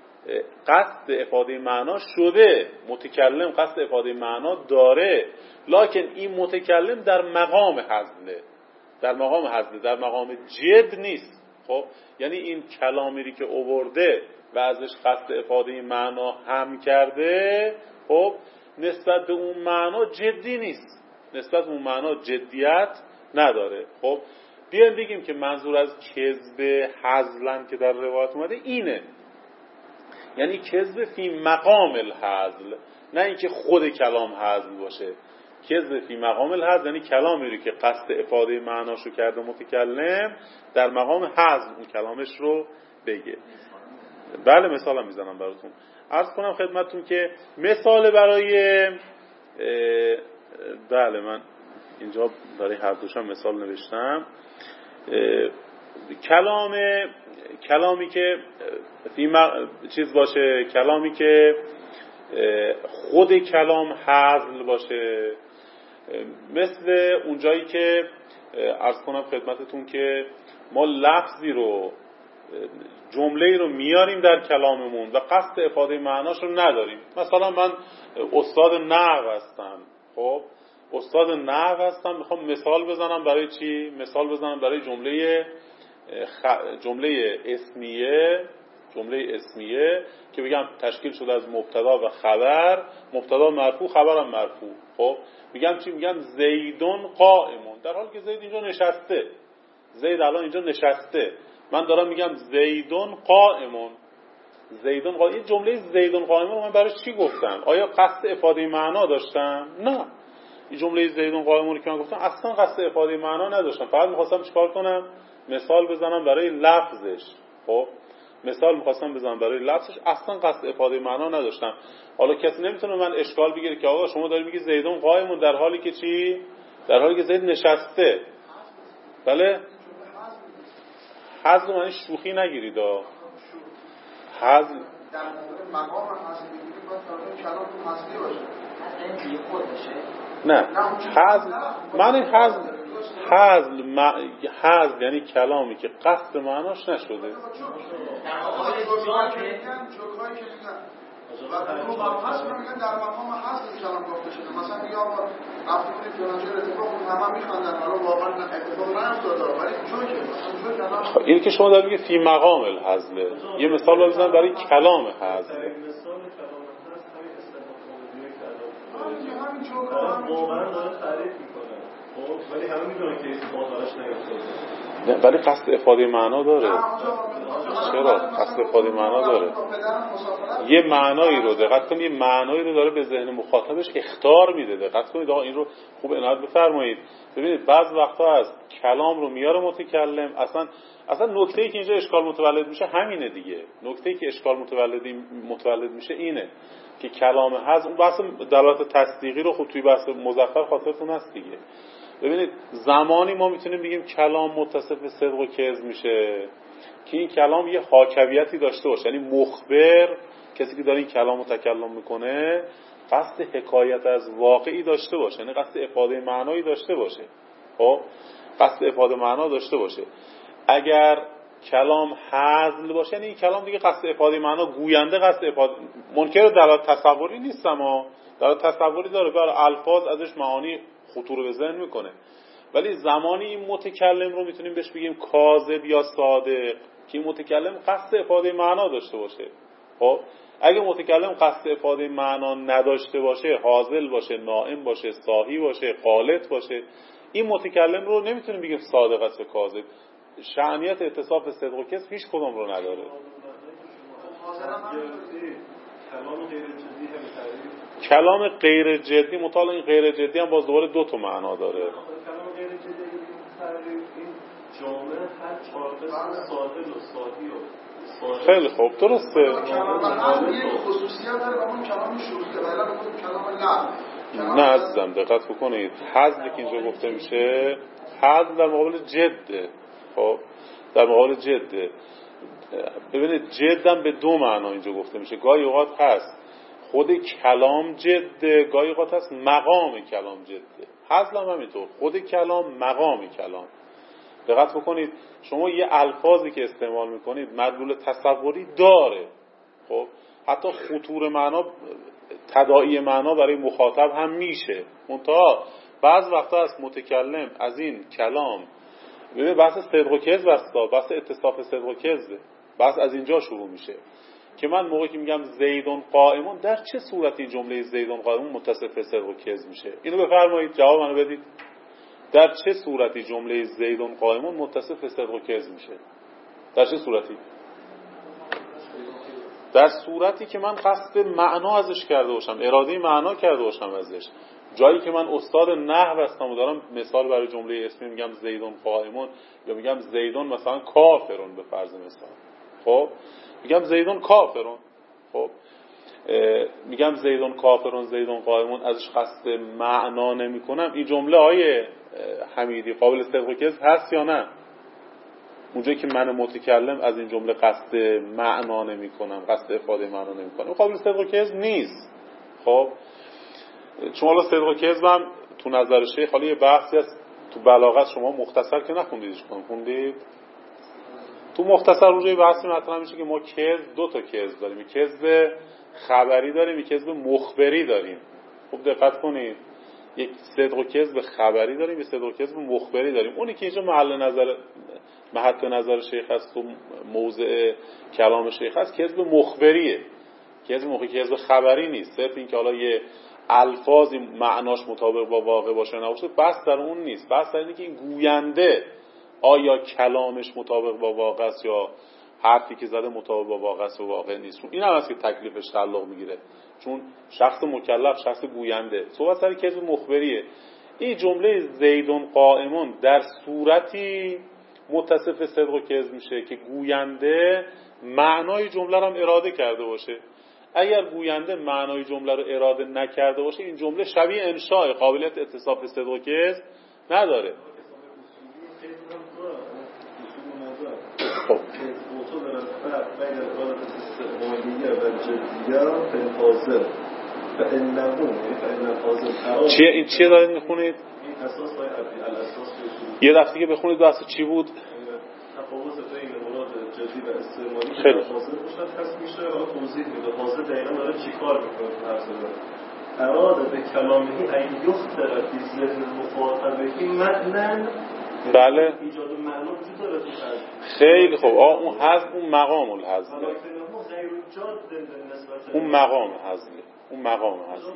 قصد افاده معنا شده، متکلم قصد افاده معنا داره، لکن این متکلم در مقام هزله، در مقام هزله، در مقام جد نیست. خب یعنی این کلامی که آورده و ازش قصد افاده معنا هم کرده، خب نسبت به اون معنا جدی نیست، نسبت به اون معنا جدیت نداره. خب بیایم بگیم که منظور از کذب هزلن که در روایت اومده اینه، یعنی کذب فی مقام الهزل، نه اینکه خود کلام هزل باشه. کذب فی مقام الهزل یعنی کلامی رو که قصد افاده معناشو کرده متکلم در مقام هزل اون کلامش رو بگه. بله مثال هم میزنم براتون. عرض کنم خدمتتون که مثال برای بله من اینجا برای هر دوشم مثال نوشتم. کلام کلامی که فی چیز باشه، کلامی که خود کلام هزل باشه، مثل اونجایی که عرض کنم خدمتتون که ما لفظی رو، جمله‌ای رو میاریم در کلاممون و قصد افاده معناش رو نداریم. مثلا من استاد نحو هستم، خب استاد نحو هستم، میخوام مثال بزنم برای چی؟ مثال بزنم برای جمله خ... جمله اسمیه، جمله اسمیه که بگم تشکیل شده از مبتدا و خبر، مبتدا مرفوع خبرم مرفوع. خب میگم چی؟ میگم زیدون قائمون، در حالی که زید اینجا نشسته، زید الان اینجا نشسته، من دارم میگم زیدون قائمون، زیدون قائمون. این جمله زیدون قائمون رو من برای چی گفتم؟ آیا قصد افاده معنا داشتم؟ نه، این جمله زیدون قائمون رو که من گفتم اصلا قصد افاده معنا نداشتم، فقط میخواستم چیکار کنم؟ مثال بزنم برای لفظش. خب مثال میخواستم بزنم برای لفظش، اصلا قصد افاده معنا نداشتم. حالا کسی نمیتونه من اشکال بگیره که آقا شما داری میگی زیدون قائمون در حالی که چی؟ در حالی که زید نشسته. بله؟ حزم معنی شوخی نگیرید. حزم در مورد مقام حزم بگیرید باید فرمون کلام تو حزمی باشه، حزم بی خود باشه. نه، حزم معنی حزم حزم حزم یعنی کلامی که قصد معناش نشده. در واقع جوکایی که میگن جوکایی که میگن و رو با حزم میگن در مقام حزم کلام گفته شده. مثلا میگه آقا رفتی کنید فلانجا اتفاق همه میخوندن، حالا واقعا اتفاق نیفتاده ولی جوکه. خب این که شما دارید میگه فی مقام الحزله، یه مثال بزنید برای کلام حزله. مثال کلام هست همین استفاده همین جوکا واقعا داره تعریف میکنه. خب ولی همه میدونن که این باطلش نیفتاده. نه ولی قصد افاده معنا داره. چرا؟ قصد افاده معنا داره. یه معنایی رو دقت کنید، یه معنایی رو داره به ذهن مخاطبش اخطار میده. دقت کنید آقا این رو خوب عنایت بفرمایید. ببینید بعض وقتا از کلام رو میاره متکلم، اصلا اصلا نکته‌ای که اینجا اشکال متولد میشه همینه دیگه. نکته‌ای که اشکال متولد متولد میشه اینه که کلام هست. اون بحث دلالت تصدیقی رو خود توی بحث مظفر خاطرتون هست دیگه. ببینید زمانی ما میتونیم بگیم کلام متصف به صدق و کذب میشه که این کلام یه حاکویتی داشته باشه، یعنی مخبر، کسی که داره این کلام رو تکلم میکنه قصد حکایت از واقعی داشته باشه، یعنی قصد افاده معنایی داشته باشه. خب قصد افاده معنا داشته باشه. اگر کلام هزل باشه یعنی این کلام دیگه قصد افاده معنا، گوینده قصد افاده، منکر دلالت تصوری نیست، اما دلالت تصوری داره، برای الفاظ ازش معانی خطور به ذهن میکنه. ولی زمانی این متکلم رو میتونیم بهش بگیم کاذب یا صادق که این متکلم قصد افاده معنا داشته باشه. خب اگه متکلم قصد افاده معنا نداشته باشه، هازل باشه، نائم باشه، صاحی باشه، غالط باشه، این متکلم رو نمیتونیم بگیم صادق است و کاذب. شأنیت اتصاف به صدق و کذب هیچ کدوم رو نداره. کلام غیر جدی مطابق این غیر جدی هم باز دوباره دو تا معنا داره. کلام غیر جدی این جامعه هر چهار قسم صادق و صاحی و خیلی خوب درسته. کلام هم یک خصوصیت داره و اون کلام شروطه، ولی اون کلام لغو. نه عزیزم دقت بکنید، حذف که اینجا گفته میشه حذف در مقابل جده. خب در مقابل جده ببینید جدم به دو معنا اینجا گفته میشه. گاهی اوقات هست خود کلام جده، گاهی اوقات هست مقام کلام جده. حذف هم همینطور، خود کلام مقام کلام. دقت بکنید شما یه الفاظی که استعمال میکنید مدلول تصوری داره، خب حتی خطور معنا، تداعی معنا برای مخاطب هم میشه. منتها بعض وقتا از متکلم از این کلام، ببین بحث صدق و کذب است، بحث اتصاف صدق و کذب، بحث از اینجا شروع میشه که من موقعی که میگم زیدون قائمون، در چه صورتی جمله زیدون قائمون متصف به صدق و کذب میشه؟ اینو بفرمایید، جواب منو بدید. در چه صورتی جمله زیدون قائمون متصف به صدق و کذب میشه؟ در چه صورتی؟ در صورتی که من قصد معنا ازش کرده باشم، اراده معنا کرده باشم ازش. جایی که من استاد نحو هستم و دارم مثال برای جمله اسمی میگم زیدون قائمون، یا میگم زیدون مثلا کافرون به فرض مثال، خب میگم زیدون کافرون، خب میگم زیدون کافرون زیدون قائمون، ازش قصد معنا نمی کنم. این جمله های حمیدی قابل صدق و کذب هست یا نه؟ اونجایی که من متکلم از این جمله قصد معنا نمی کنم، قصد افاده معنا نمی کنم، قابل صدق و کذب نیست. خب شما الان صدق و کذب هم تو نظر شیخ، حالا یه بحثی هست تو بلاغت، شما مختصر که نخوندیدش کنم خوندید؟ تو مختصر اونجایی بحثی مطرح میشه که ما کذب، دو تا کذب داریم، کذب خبری داریم، یک کذب مخبری داریم. خوب دقت کنید، یک صدق و کذب خبری داریم، یک صدق و کذب مخبری داریم. اونی که اینجا محل نظر محط نظر شیخ هست تو موضع کلام شیخ هست کذب مخبریه. کذب مخبری کذب خبری نیست. صرف این که حالا یه الفاظی معناش مطابق با واقع باشه نباشه بحث در اون نیست. بحث در اینه که این گوینده آیا کلامش مطابق با واقع است یا حرفی که زده مطابق با واقع است و واقع نیست. این هم هست که تکلیفش تعلق میگیره، چون شخص مکلف شخص گوینده. صحبت سر کذب مخبریه. این جمله زیدون قائمون در صورتی متصف صدق و کذب میشه که گوینده معنای جمله رو هم اراده کرده باشه. اگر گوینده معنای جمله رو اراده نکرده باشه این جمله شبیه انشاء، قابلیت اتصاف به صدق و کذب نداره. خب چیه این چیه دارید میخونید؟ یه دفعه دیگه بخونید بحث چی بود؟ تفاوت بین مراد جدی و استعمالی که خیلی حاضر باشد هست میشه و توضیح میده حاضر دقیقا داره چی کار میکنه تو هر زمان اراده به کلامهی این یختر فی ذهن مخاطبهی معنن بله ایجاد معنا وجود داره تو خیلی خوب. آه اون حذف اون مقام الحذف غیر جاد به نسبت اون مقام هزله، اون مقام هزله.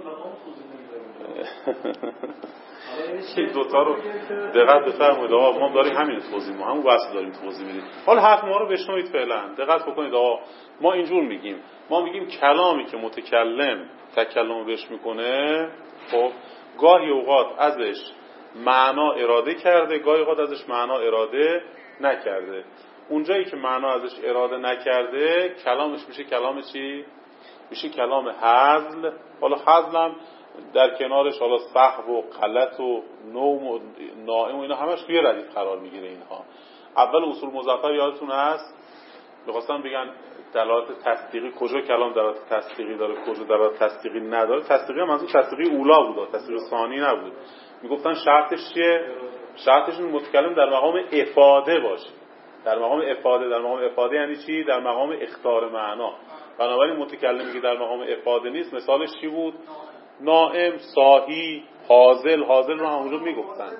این دوتا رو دقت بفرمایید آقا، ما داریم همین توضیح، ما همون بحث داریم توضیح میدیم. حالا حرف ما رو بشنوید فعلا، دقت بکنید آقا. ما اینجور میگیم، ما میگیم کلامی که متکلم تکلم بهش میکنه، خب گاهی اوقات ازش معنا اراده کرده، گاهی اوقات ازش معنا اراده نکرده. اونجایی که معنا ازش اراده نکرده کلامش میشه کلام چی؟ میشه کلام هزل. حالا هزلم در کنارش حالا سهو و غلط و نوم و نائم و اینا همش توی ردیف قرار میگیره. اینها اول اصول مظفر یادتون هست، می‌خواستم بگن دلالت تصدیقی کجا کلام دلالت تصدیقی داره، کجا دلالت تصدیقی نداره. تصدیقی هم از اون تصدیقی اولا بود، تصدیق ثانی نبود. میگفتن شرطش چیه؟ شرطش این متکلم در مقام افاده باشه. در مقام افاده، در مقام افاده یعنی چی؟ در مقام اخطار معنا. بنابراین متکلمی که در مقام افاده نیست مثالش چی بود؟ نائم، صاحی، حاضل. حاضل رو همونجا میگفتن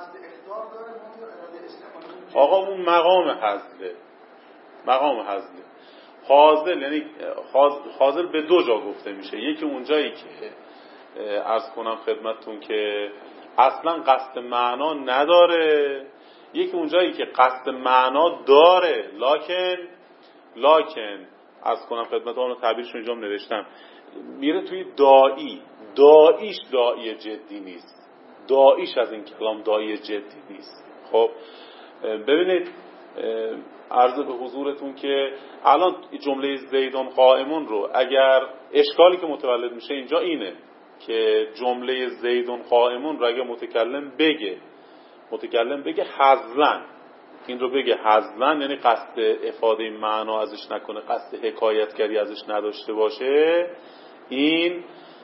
آقا اون مقام حاضله، مقام حاضله. حاضل یعنی حاضل به دو جا گفته میشه. یکی اونجایی که عرض کنم خدمتتون که اصلا قصد معنا نداره، یکی اونجایی که قصد معنا داره لکن لکن عرض کنم خدمتتون، تعبیرش اینجا نوشتم، میره توی داعی، داعیش داعی جدی نیست، داعیش از این کلام داعی جدی نیست. خب ببینید عرض به حضورتون که الان جمله زیدون قائمون رو اگر اشکالی که متولد میشه اینجا اینه که جمله زیدون قائمون رو اگر متکلم بگه متکلم بگه حزلن، این رو بگه حزلن یعنی قصد افاده معنا ازش نکنه، قصد حکایتگری ازش نداشته باشه، این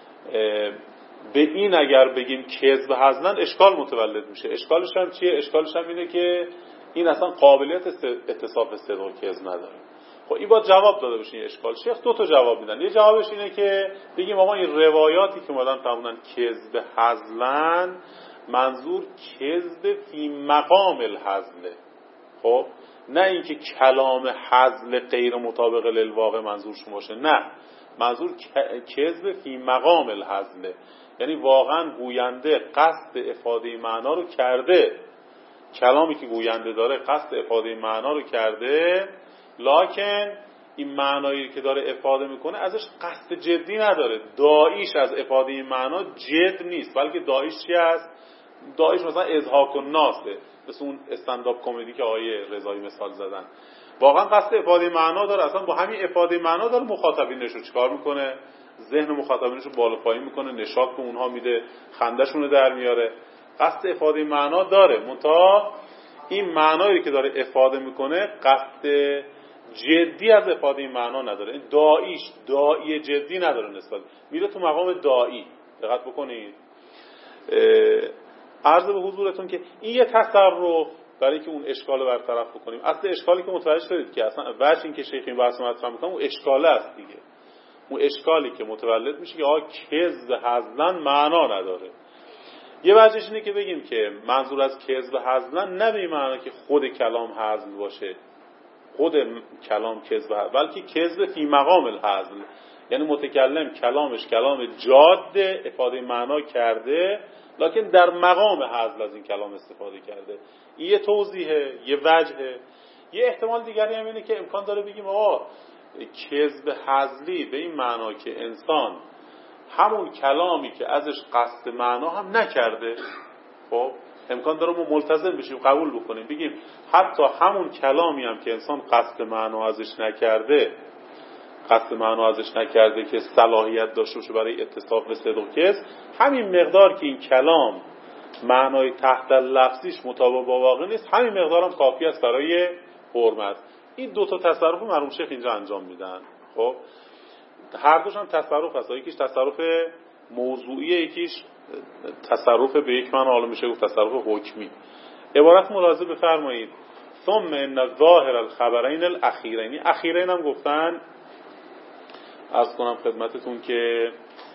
به این اگر بگیم کذب حزلن اشکال متولد میشه. اشکالش هم چیه؟ اشکالش هم اینه که این اصلا قابلیت اتصاف صدق و کذب نداره. خب این باید جواب داده بشه این اشکال. شیخ دو تا جواب میدن. یه جوابش اینه که بگیم آقا این روایاتی که اومدن فرمودن کذب حزلن، منظور کذب فی مقام الحزله. خب نه اینکه کلام حزل غیر مطابق للواقع منظورشون باشه، نه، منظور کذب فی مقام الحزله، یعنی واقعا گوینده قصد افاده معنا رو کرده، کلامی که گوینده داره قصد افاده معنا رو کرده، لکن این معنایی که داره افاده میکنه ازش قصد جدی نداره. داعیش از افاده معنا جد نیست، بلکه داعیش چی است؟ داعیش مثلا اضحاک الناسه، مثل اون استنداپ کمدی که آقای رضایی مثال زدن. واقعا قصد افاده معنا داره، اصلا با همین افاده معنا داره مخاطبینش رو چیکار میکنه؟ ذهن مخاطبینش رو بالا پایین میکنه، نشاط به اونها میده، خنده‌شون رو در میاره. قصد افاده معنا داره، منتها این معنایی که داره افاده میکنه قصد جدی از افاده معنا نداره. این داعیش داعی جدی نداره، نسبت میره تو مقام داعی. دقت بکنید. عرض به حضورتون که این یه تصرف برای که اون اشکال رو برطرف بکنیم. اصل اشکالی که متوجه شدید که اصلا وجه این که شیخ این بحث مطرح میکنه اون اشکاله است دیگه. اون اشکالی که متولد میشه که آقا کذب حزلن معنا نداره. یه وجهش اینه که بگیم که منظور از کذب حزلن نه به این معنا که خود کلام حزل باشه، خود کلام کذب، بلکه کذب فی مقام الحزل، یعنی متکلم کلامش کلام جاده افاده معنا کرده، لکن در مقام حزل از این کلام استفاده کرده. این یه توضیحه، یه وجهه. یه احتمال دیگری هم اینه که امکان داره بگیم آقا کذب حزلی به این معنا که انسان همون کلامی که ازش قصد معنا هم نکرده. خب امکان داره ما ملتزم بشیم قبول بکنیم بگیم حتی همون کلامی هم که انسان قصد معنا ازش نکرده قصد معنا ازش نکرده که صلاحیت داشته باشه برای اتصاف به صدق و کذب، همین مقدار که این کلام معنای تحت لفظیش مطابق با واقع نیست، همین مقدار هم کافی است برای حرمت. این دو تا تصرف مرحوم شیخ اینجا انجام میدن. خب هر دوش هم تصرف هست، یکیش تصرف موضوعیه، یکیش تصرف به یک معنی حالا میشه گفت تصرف حکمی. عبارت ملاحظه بفرمایید ثم ان ظاهر الخبرین الاخیرین. اخیرین هم گفتن عرض کنم خدمتتون که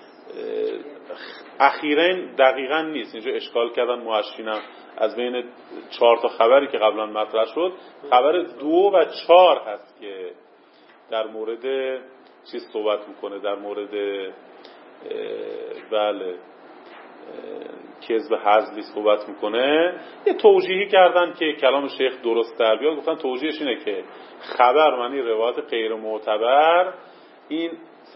اخیرین دقیقاً نیست، اینجا اشکال کردن موحشینم از بین چهار تا خبری که قبلا مطرح شد خبر دو و چهار هست که در مورد چیز صحبت میکنه، در مورد بله کذب هزلی صحبت میکنه. یه توجیهی کردن که کلام شیخ درست در بیاد. گفتن توجیهش اینه که خبر معنی روایت غیر معتبر، این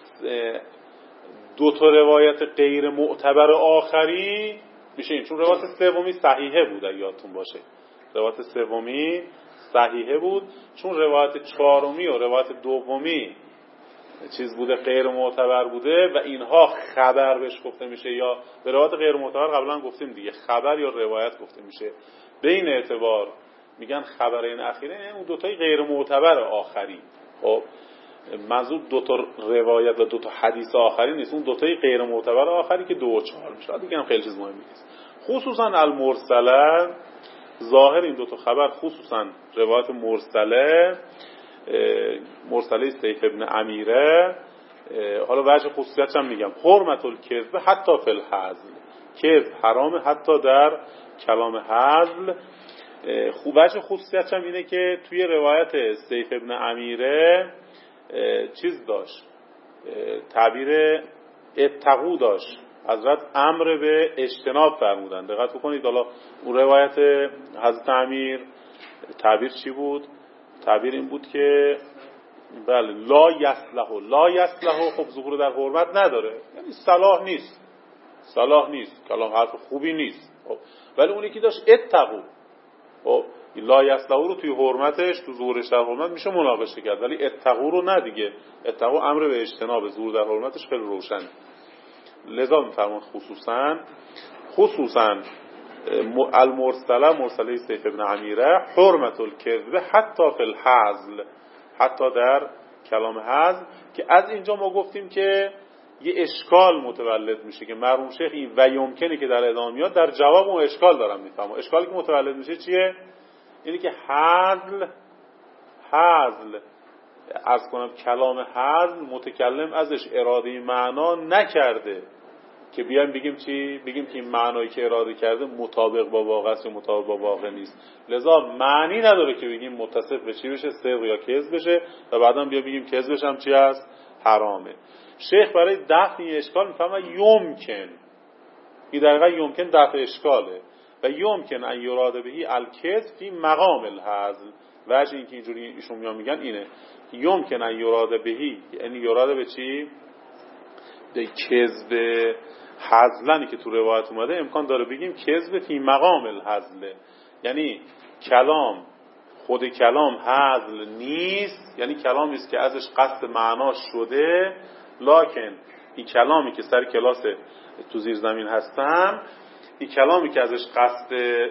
دو تا روایت غیر معتبر آخری میشه این، چون روایت سومی صحیحه بود اگه یادتون باشه، روایت سومی صحیحه بود، چون روایت چهارمی و روایت دومی چیز بوده غیر معتبر بوده و اینها خبر بهش گفته میشه، یا به روایت غیر معتبر قبلا گفتیم دیگه خبر یا روایت گفته میشه. به این اعتبار میگن خبر این اخیره اون دوتای غیر معتبر آخری. خب منظور دوتا روایت و دوتا حدیث آخری نیست، اون دوتای غیر معتبر آخری که دو و چهار میشه. دیگه هم خیلی چیز مهمی نیست. خصوصا المرسله، ظاهر این دوتا خبر خصوصا روایت مرسله، مرسله سیف ابن امیره، حالا وجه خصوصیتش هم میگم، حرمت الکذب حتی فی الهزل، کذب حرامه حتی در کلام هزل. خوب وجه خصوصیتش هم اینه که توی روایت سیف ابن امیره چیز داشت، تعبیر اتقو داشت، حضرت امر به اجتناب فرمودن. دقت بکنید حالا اون روایت حضرت امیر تعبیر چی بود؟ تعبیر این بود که بله لا یصلح، لا یصلح خب ظهور در حرمت نداره، یعنی صلاح نیست، صلاح نیست، کلام حرف خوبی نیست. خب ولی اونی که داشت اتقو، خب لا یصلح رو توی حرمتش، تو ظهورش در حرمت میشه مناقشه کرد، ولی اتقو رو نه دیگه. اتقو امر به اجتناب، ظهور در حرمتش خیلی روشن. لذا میفرمان خصوصا خصوصا المرسله، مرسله سیف ابن عمیره، حرمت الکذب حتی فی الهزل، حتی در کلام هزل، که از اینجا ما گفتیم که یه اشکال متولد میشه که مرحوم شیخ این و یمکنه که در ادامه میاد در جواب اون اشکال دارم میفهمم. اشکالی که متولد میشه چیه؟ اینه که هزل هزل عرض کنم کلام هزل متکلم ازش اراده معنا نکرده که بیایم بگیم چی؟ بگیم که این معنایی که اراده کرده مطابق با واقع است یا مطابق با واقع نیست. لذا معنی نداره که بگیم متصف به چی بشه، صدق یا کذب بشه و بعداً بیا بگیم کذبش هم چی است؟ حرامه. شیخ برای دفع این اشکال میفهمه یمکن، این دقیقا یمکن دفع اشکاله و یمکن ان یراد بهی الکذب فی مقام الهزل. وجه این که اینجوری ایشون میان میگن اینه، یمکن ان یراد بهی، یعنی یراد به چی؟ به کذب هزلنی که تو روایت اومده امکان داره بگیم کذب فی مقام الهزل، یعنی کلام خود کلام هزل نیست، یعنی کلامی است که ازش قصد معنا شده، لکن این کلامی که سر کلاس تو زیر زمین هستم، این کلامی که ازش قصد،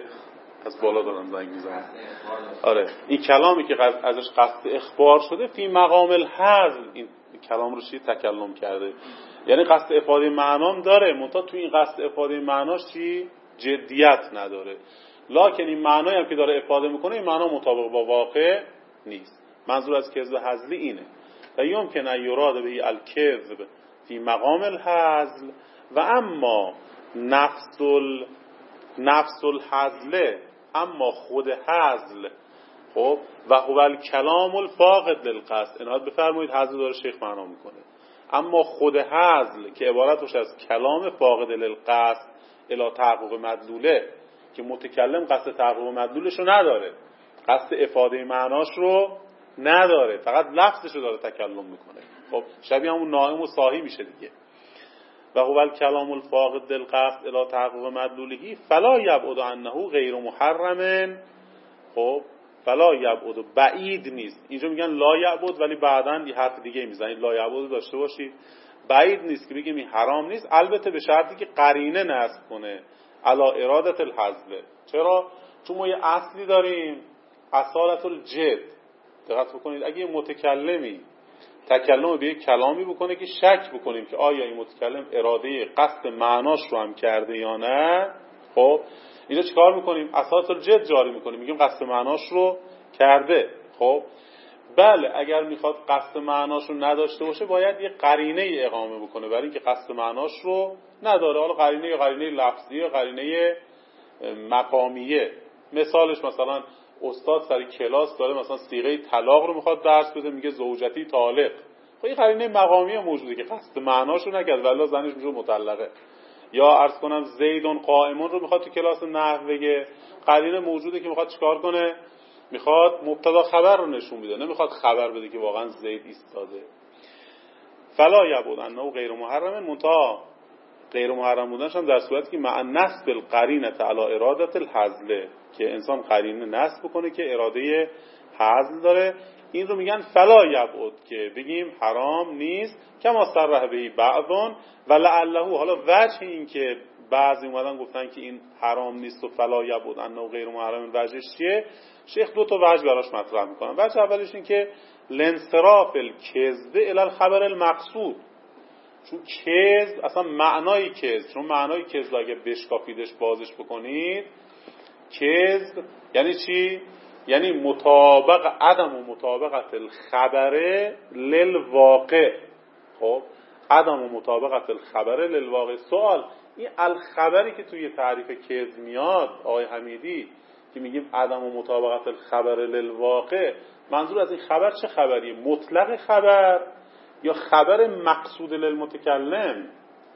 از بالا دارم زنگ میزنم، آره این کلامی که ازش قصد اخبار شده فی مقام الهزل، این کلام رو چی تکلم کرده، یعنی قصد افاده معنام داره، منتها تو این قصد افاده معناش چی جدیت نداره، لکن این معنایی هم که داره افاده میکنه این معنا مطابق با واقع نیست. منظور از کذب هزلی اینه و یمکن ان یراد بهی الکذب فی مقام الهزل و اما نفس ال نفس الهزل، اما خود هزل، خب و هو الکلام الفاقد للقصد. عنایت بفرمایید هزل داره شیخ معنا میکنه، اما خود هزل که عبارت باشه از کلام فاقد للقصد الی تحقق مدلوله، که متکلم قصد تحقق مدلولش رو نداره، قصد افاده معناش رو نداره، فقط لفظش رو داره تکلم میکنه. خب شبیه همون نائم و صاحی میشه دیگه. و هو الکلام الفاقد للقصد الی تحقق مدلوله فلا یبعد انه غیر محرم. خب فلا یبعد، بعید نیست، اینجا میگن لا یبعد ولی بعداً یه حرف دیگه میزنید، لا یبعد داشته باشید، بعید نیست که بگیم این حرام نیست، البته به شرطی که قرینه نصب کنه علی ارادت الحزل. چرا؟ چون ما یه اصلی داریم اصالت الجد. دقت بکنید اگه متکلمی تکلم به یک کلامی بکنه که شک بکنیم که آیا این متکلم اراده قصد معناش رو هم کرده یا نه، خب اینجا چیکار میکنیم؟ اصالت الجد جاری میکنیم، میگیم قصد معناش رو کرده. خب بله اگر میخواد قصد معناش رو نداشته باشه باید یه قرینه اقامه بکنه برای اینکه قصد معناش رو نداره. حالا قرینه یا قرینه لفظی یا قرینه مقامیه. مثالش مثلا استاد سر کلاس داره مثلا صیغه طلاق رو میخواد درس بده، میگه زوجتی طالق، خب این قرینه مقامی موجوده که قصد معناشو نکرد والله زنش میشه مطلقه. یا عرض کنم زیدون قائمون رو میخواد تو کلاس نحو بگه، قرینه موجوده که میخواد چیکار کنه، میخواد مبتدا خبر رو نشون بده، نمیخواد خبر بده که واقعا زید ایستاده. فلا یبود انه غیر محرم، منتها غیر محرم بودنش هم در صورتی که مع نصب القرینه علی اراده الحذل، که انسان قرینه نصب بکنه که اراده حذل داره. این رو میگن فلا یبود، که بگیم حرام نیست، کما صرح به بعضون ولعله. حالا وجه این که بعضی اومدن گفتن که این حرام نیست و فلا یبود انه غیر محرم، وجهش چیه؟ شیخ دو تا وجه براش مطرح میکنن. وجه اولش این که لانصراف الکذب الی الخبر المقصود، چون کذب اصلا معنای کذب، چون معنای کذب اگه بشکافیدش بازش بکنید، کذب یعنی چی؟ یعنی مطابق عدم و مطابقت الخبر للواقع. خب عدم و مطابقت الخبر للواقع. سوال، این الخبری که توی تعریف کذب میاد آقای حمیدی که میگیم عدم و مطابقت الخبر للواقع، منظور از این خبر چه خبریه؟ مطلق خبر یا خبر مقصود للمتکلم؟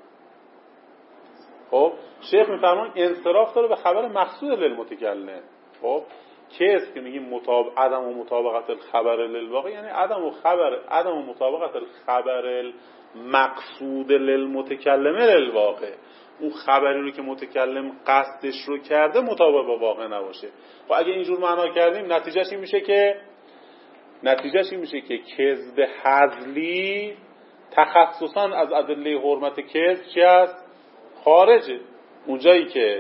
خب شیخ میفرمان انصراف داره به خبر مقصود للمتکلم. خب کذب که میگیم مطابق عدم و مطابقت الخبر للواقع، یعنی عدم و خبر عدم و مطابقت الخبر المقصود للمتکلم للواقع، اون خبری رو که متکلم قصدش رو کرده مطابق با واقع نباشه. خب اگه اینجور معنا کردیم نتیجهش این میشه که نتیجهش این میشه که کذب حذلی تخصصا از ادله حرمت کذب چی است؟ خارجه. اونجایی که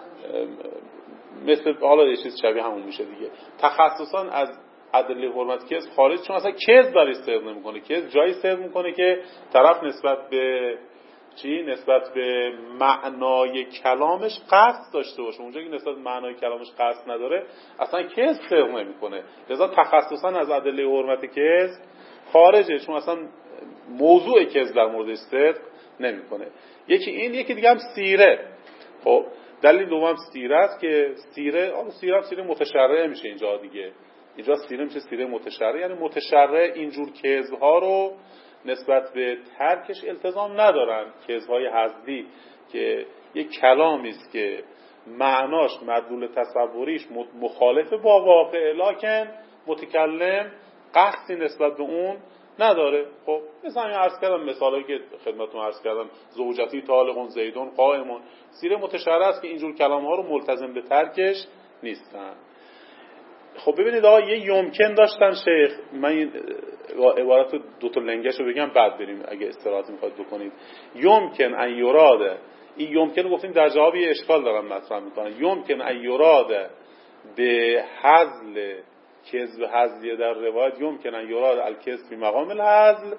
مثل حالا یه چیز شبیه همون میشه دیگه، تخصصا از ادله حرمت کذب خارج، چون اصلا کذب برای صدق نمیکنه. کذب جایی صدق میکنه که طرف نسبت به چی؟ نسبت به معنای کلامش قصد داشته باشه. اونجا که نسبت به معنای کلامش قصد نداره اصلا کذب صدق نمیکنه. لذا تخصصا از ادله حرمت کذب خارجه، چون اصلا موضوع کذب در مورد صدق نمیکنه. یکی این، یکی دیگه هم سیره. خب دلیل دوم سیره است که سیره آن سیره سیره متشرعه میشه اینجا دیگه. اینجا سیره میشه سیره متشرعه، یعنی متشرع اینجور کذب‌ها رو نسبت به ترکش التزام ندارن. کذب‌های حذفی که یک کلامی است که معناش مدلول تصوریش مخالف با واقع، لکن متکلم قصدی نسبت به اون نداره. خب مثلا همین عرض کردم، مثالایی که خدمتتون عرض کردم، زوجتی طالقون زیدون قائمون، سیره متشرع است که اینجور کلام‌ها رو ملتزم به ترکش نیستن. خب ببینید آقا، یه یمکن داشتن شیخ، من این عبارت دو تا لنگش رو بگم بعد بریم اگه استراحت میخواد بکنید. یمکن ان یراده، این یمکن رو گفتیم در جواب یه اشکال دارم مطرح میکنن. یمکن ان یراده به حذل کذب حذلیه در روایت، یمکن ان یراده الکذب فی مقام الحذل،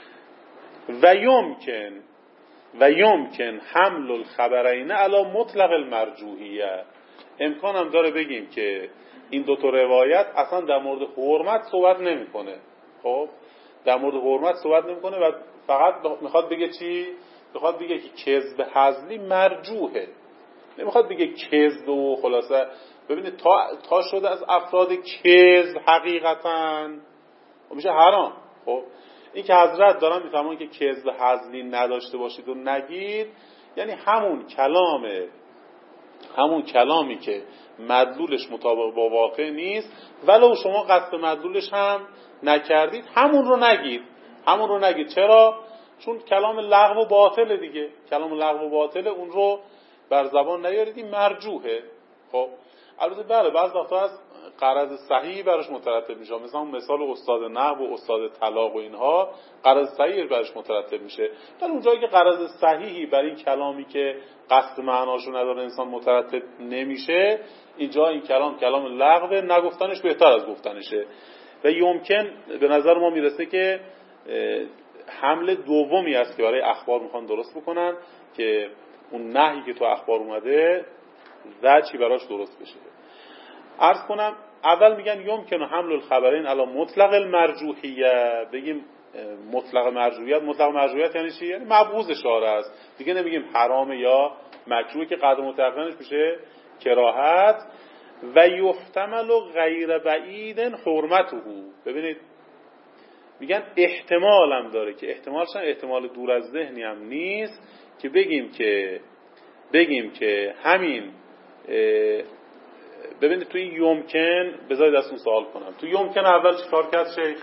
و یمکن و یمکن حمل الخبرین علی مطلق المرجوحیه. امکان هم داره بگیم که این دو تا روایت اصلا در مورد حرمت صحبت نمیکنه. خب در مورد حرمت صحبت نمیکنه و فقط میخواد بگه چی؟ میخواد بگه که کذب حذلی مرجوحه، نمیخواد بگه کذب و خلاصه. ببینید تا تا شده از افراد کذب حقیقتاً میشه حرام. خب این که حضرت دارن میفهمن که کذب حذلی نداشته باشید و نگید، یعنی همون کلامه همون کلامی که مدلولش مطابق با واقع نیست، ولو شما قصد مدلولش هم نکردید، همون رو نگید. همون رو نگید. چرا؟ چون کلام لغو و باطل دیگه، کلام لغو و باطل، اون رو بر زبان نیارید، این مرجوحه. خب البته بله بعض وقتا از غرض صحیحی براش مترتب میشه، مثلا مثال استاد نحو و استاد طلاق و اینها غرض صحیحی براش مترتب میشه. ولی اونجایی که غرض صحیحی برای کلامی که قصد معناشو نداره انسان مترتب نمیشه، اینجا این کلام کلام لغو، نگفتنش بهتر از گفتنشه. و یمکن به نظر ما میرسه که حمله دومی است که برای اخبار میخوان درست بکنن که اون نهی که تو اخبار اومده وجهی براش درست بشه. عرض کنم اول میگن یمکن حمل الخبرین علی مطلق المرجوحیه. بگیم مطلق مرجوحیت، مطلق مرجوحیت یعنی چی؟ یعنی مبغوض شارع است دیگه، نمیگیم حرام یا مکروه که قدر متأخرش میشه کراهت. و یحتمل غیر بعید حرمته. ببینید میگن احتمال هم داره که احتمالش هم احتمال دور از ذهنی هم نیست که بگیم که بگیم که همین ببینید توی یمکن بذارید از اون سوال کنم. توی یمکن اول چیکار کرد شیخ؟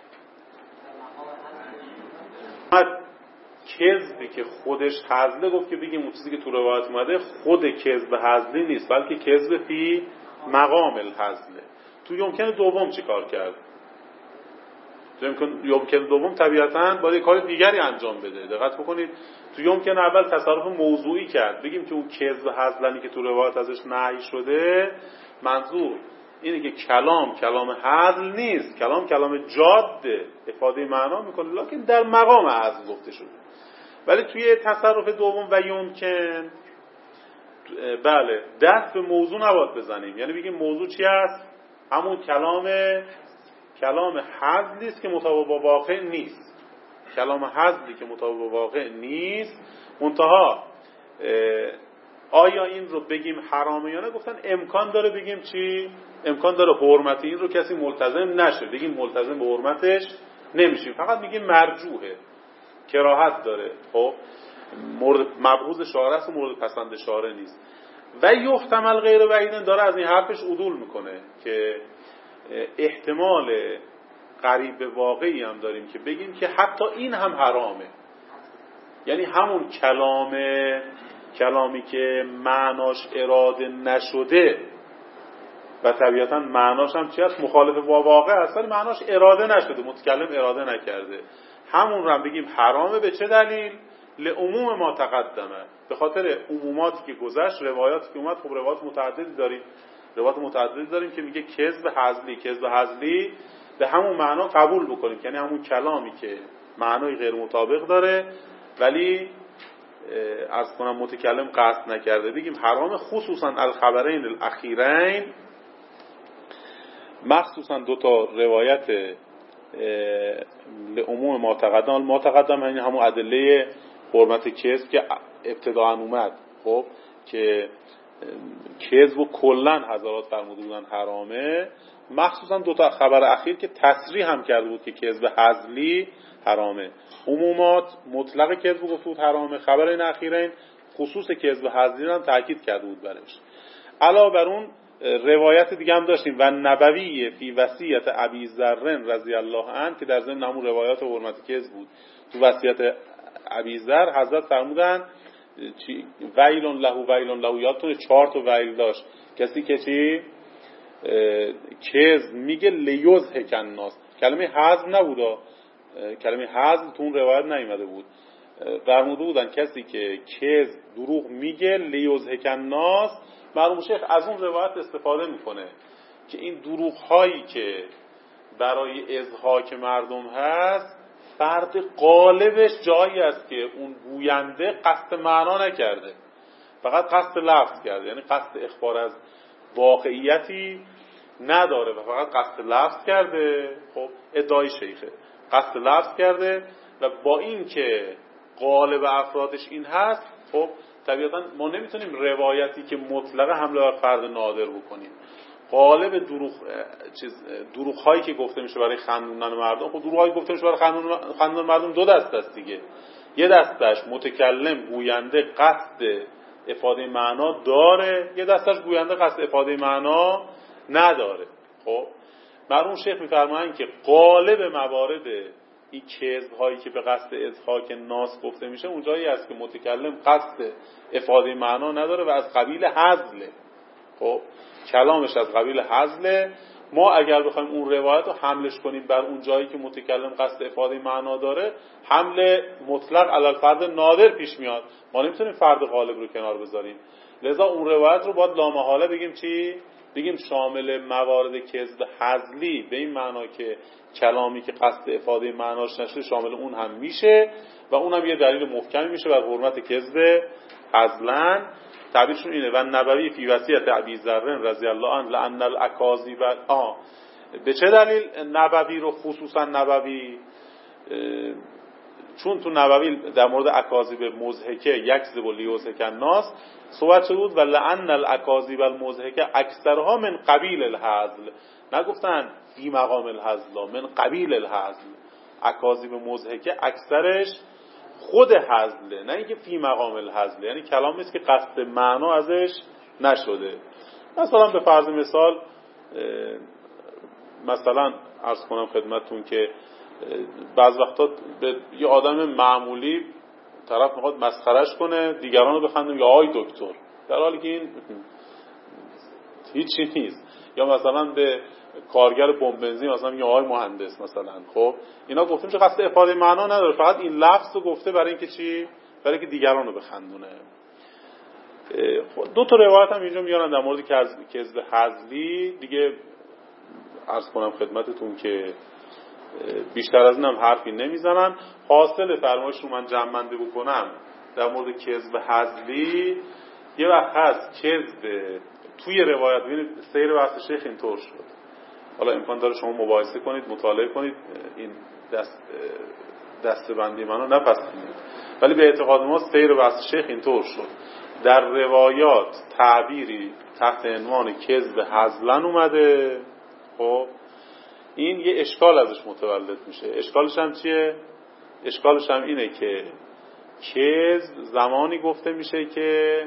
کذبی که خودش هزله گفت که بگیم اون چیزی که تو روایت اومده خود کذب هزلی نیست بلکه کذب فی مقام الهزله. تو یمکن دوم چیکار کرد؟ تو یمکن دوم طبیعتاً باید یک کار دیگری انجام بده. دقت بکنید تو یمکن اول تصرف موضوعی کرد، بگیم که اون کذب هزلنی که تو روایت ازش نهی شده منظور اینه که کلام کلام هزل نیست، کلام کلام جاده، افاده معنا میکنه لکن در مقام هزل گفته شده. ولی توی تصرف دوم و یمکن بله دست به موضوع نباید بزنیم، یعنی بگیم موضوع چی است؟ همون کلام کلام هزلی است که مطابق با واقع نیست، کلام هزلی که مطابق با واقع نیست. منتها آیا این رو بگیم حرامه یا نه؟ گفتن امکان داره بگیم چی؟ امکان داره حرمت این رو کسی ملتزم نشه، بگیم ملتزم به حرمتش نمیشیم، فقط میگیم مرجوحه، کراهت داره. خب مورد مبغوض شارع است و مورد پسند شارع نیست. و یحتمل غیر بعیدن داره از این حرفش عدول میکنه که احتمال قریب به واقعی هم داریم که بگیم که حتی این هم حرامه، یعنی همون کلام کلامی که معناش اراده نشده و طبیعتا معناش هم چی هست؟ مخالف با واقع هست، ولی معناش اراده نشده، متکلم اراده نکرده، همون رو هم بگیم حرامه. به چه دلیل؟ لعموم ما تقدمه، به خاطر عموماتی که گذشت، روایاتی که اومد. خب روایات متعددی داریم روایات متعددی داریم که میگه کذب هزلی کذب هزلی به همون معنا قبول بکنیم، یعنی همون کلامی که معنای غیر مطابق داره ولی عرض کنم متکلم قصد نکرده بگیم حرام. خصوصا الخبرین الاخیرین، مخصوصا دو تا روایت لعموم ما تقدم، ما تقدم یعنی همون ادله حرمت کذب که ابتداء اومد، خب که کذب و کلن حضرات فرموده بودن حرامه، مخصوصا دو تا خبر اخیر که تصریح هم کرده بود که کذب هزلی حرامه. عمومات مطلق کذب گفته بود حرامه، خبرین اخیرین خصوص کذب هزلی هم تاکید کرده بود برش. علاوه بر اون روایت دیگه هم داشتیم و نبوی فی وصیت ابی ذر رضی الله عنه که در ضمن همون روایات حرمت کذب بود. تو وصیت ابی ذر حضرت فرمودن ویلون له ویلون له، یادتونه چهار تا ویل داشت، کسی که چی کذب میگه لیضحک الناس، کلمه حزم نبودا، کلمه حزم تو اون روایت نیامده بود، فرموده بودن کسی که کذب دروغ میگه لیضحک الناس. مرحوم شیخ از اون روایت استفاده میکنه که این دروغ هایی که برای اضحاک مردم هست فرد غالبش جایی است که اون گوینده قصد معنا نکرده، فقط قصد لفظ کرده، یعنی قصد اخبار از واقعیتی نداره و فقط قصد لفظ کرده. خب ادعای شیخه قصد لفظ کرده و با این که غالب افرادش این هست، خب طبیعتا ما نمیتونیم روایتی که مطلقه حمله بر فرد نادر بکنیم. غالب دروغ چیز دروغ هایی که گفته میشه برای خندوندن مردم، خب دروغ هایی گفته میشه برای خندوندن مردم دو دست است دیگه. یه دستش متکلم گوینده قصد افاده معنا داره، یه دستش گوینده قصد افاده معنا نداره. خب مرحوم شیخ میفرمایند که غالب موارد این کذب هایی که به قصد اضحاک ناس گفته میشه اونجایی است که متکلم قصد افاده معنا نداره و از قبیل هزله. خب کلامش از قبیل هزله. ما اگر بخوایم اون روایت رو حملش کنیم بر اون جایی که متکلم قصد افاده معنا داره، حمل مطلق علی الفرد نادر پیش میاد، ما نمیتونیم فرد غالب رو کنار بذاریم. لذا اون روایت رو باید لامحاله بگیم چی؟ بگیم شامل موارد کذب هزلی به این معنا که کلامی که قصد افاده معناش نشده شامل اون هم میشه و اونم یه دلیل محکمی میشه بر حرمت کذب هزلن. تعبیرشون اینه و نبوی فی وصیت ابی ذر رضی الله عنه لان الاکاذیب. آه به چه دلیل نبوی رو خصوصا نبوی چون تو نووی در مورد اکاذیب مضحکه یکذب و لیوسک الناس صحبت شده بود و لعن الاکاذیب المضحکه اکثرها من قبیل الهزل، نگفتن فی مقام الهزل، من قبیل الهزل. اکاذیب مضحکه اکثرش خود هزله، نه اینکه فی مقام الهزل، یعنی کلامی است که قصد معنا ازش نشده. مثلا به فرض مثال مثلا عرض کنم خدمتتون که بعض وقتا به یه آدم معمولی طرف میخواد مسخرش کنه، دیگران رو بخندم یا آی دکتر، در حالی که این هیچی نیست. یا مثلا به کارگر بمب بنزین مثلا یا آی مهندس مثلا. خب اینا گفته میشه قصد افاده معنا نداره، فقط این لفظ رو گفته برای اینکه چی؟ برای اینکه دیگران رو بخندونه. دو تا روایت هم اینجا میارن در مورد کذب هزلی دیگه. عرض کنم خدمتتون که بیشتر از اینم حرفی نمیزنن. حاصل فرمایش رو من جمع بندی بکنم در مورد کذب هزلی، یه وقت هست کذب توی روایت، ببینید سیر بحث شیخ اینطور شد، حالا امکان داره شما مباحثه کنید، مطالعه کنید، این دست دسته بندی منو نپسندید، ولی به اعتقاد ما سیر بحث شیخ اینطور شد. در روایات تعبیری تحت عنوان کذب هزلن اومده. خب این یه اشکال ازش متولد میشه. اشکالش هم چیه؟ اشکالش هم اینه که کذب زمانی گفته میشه که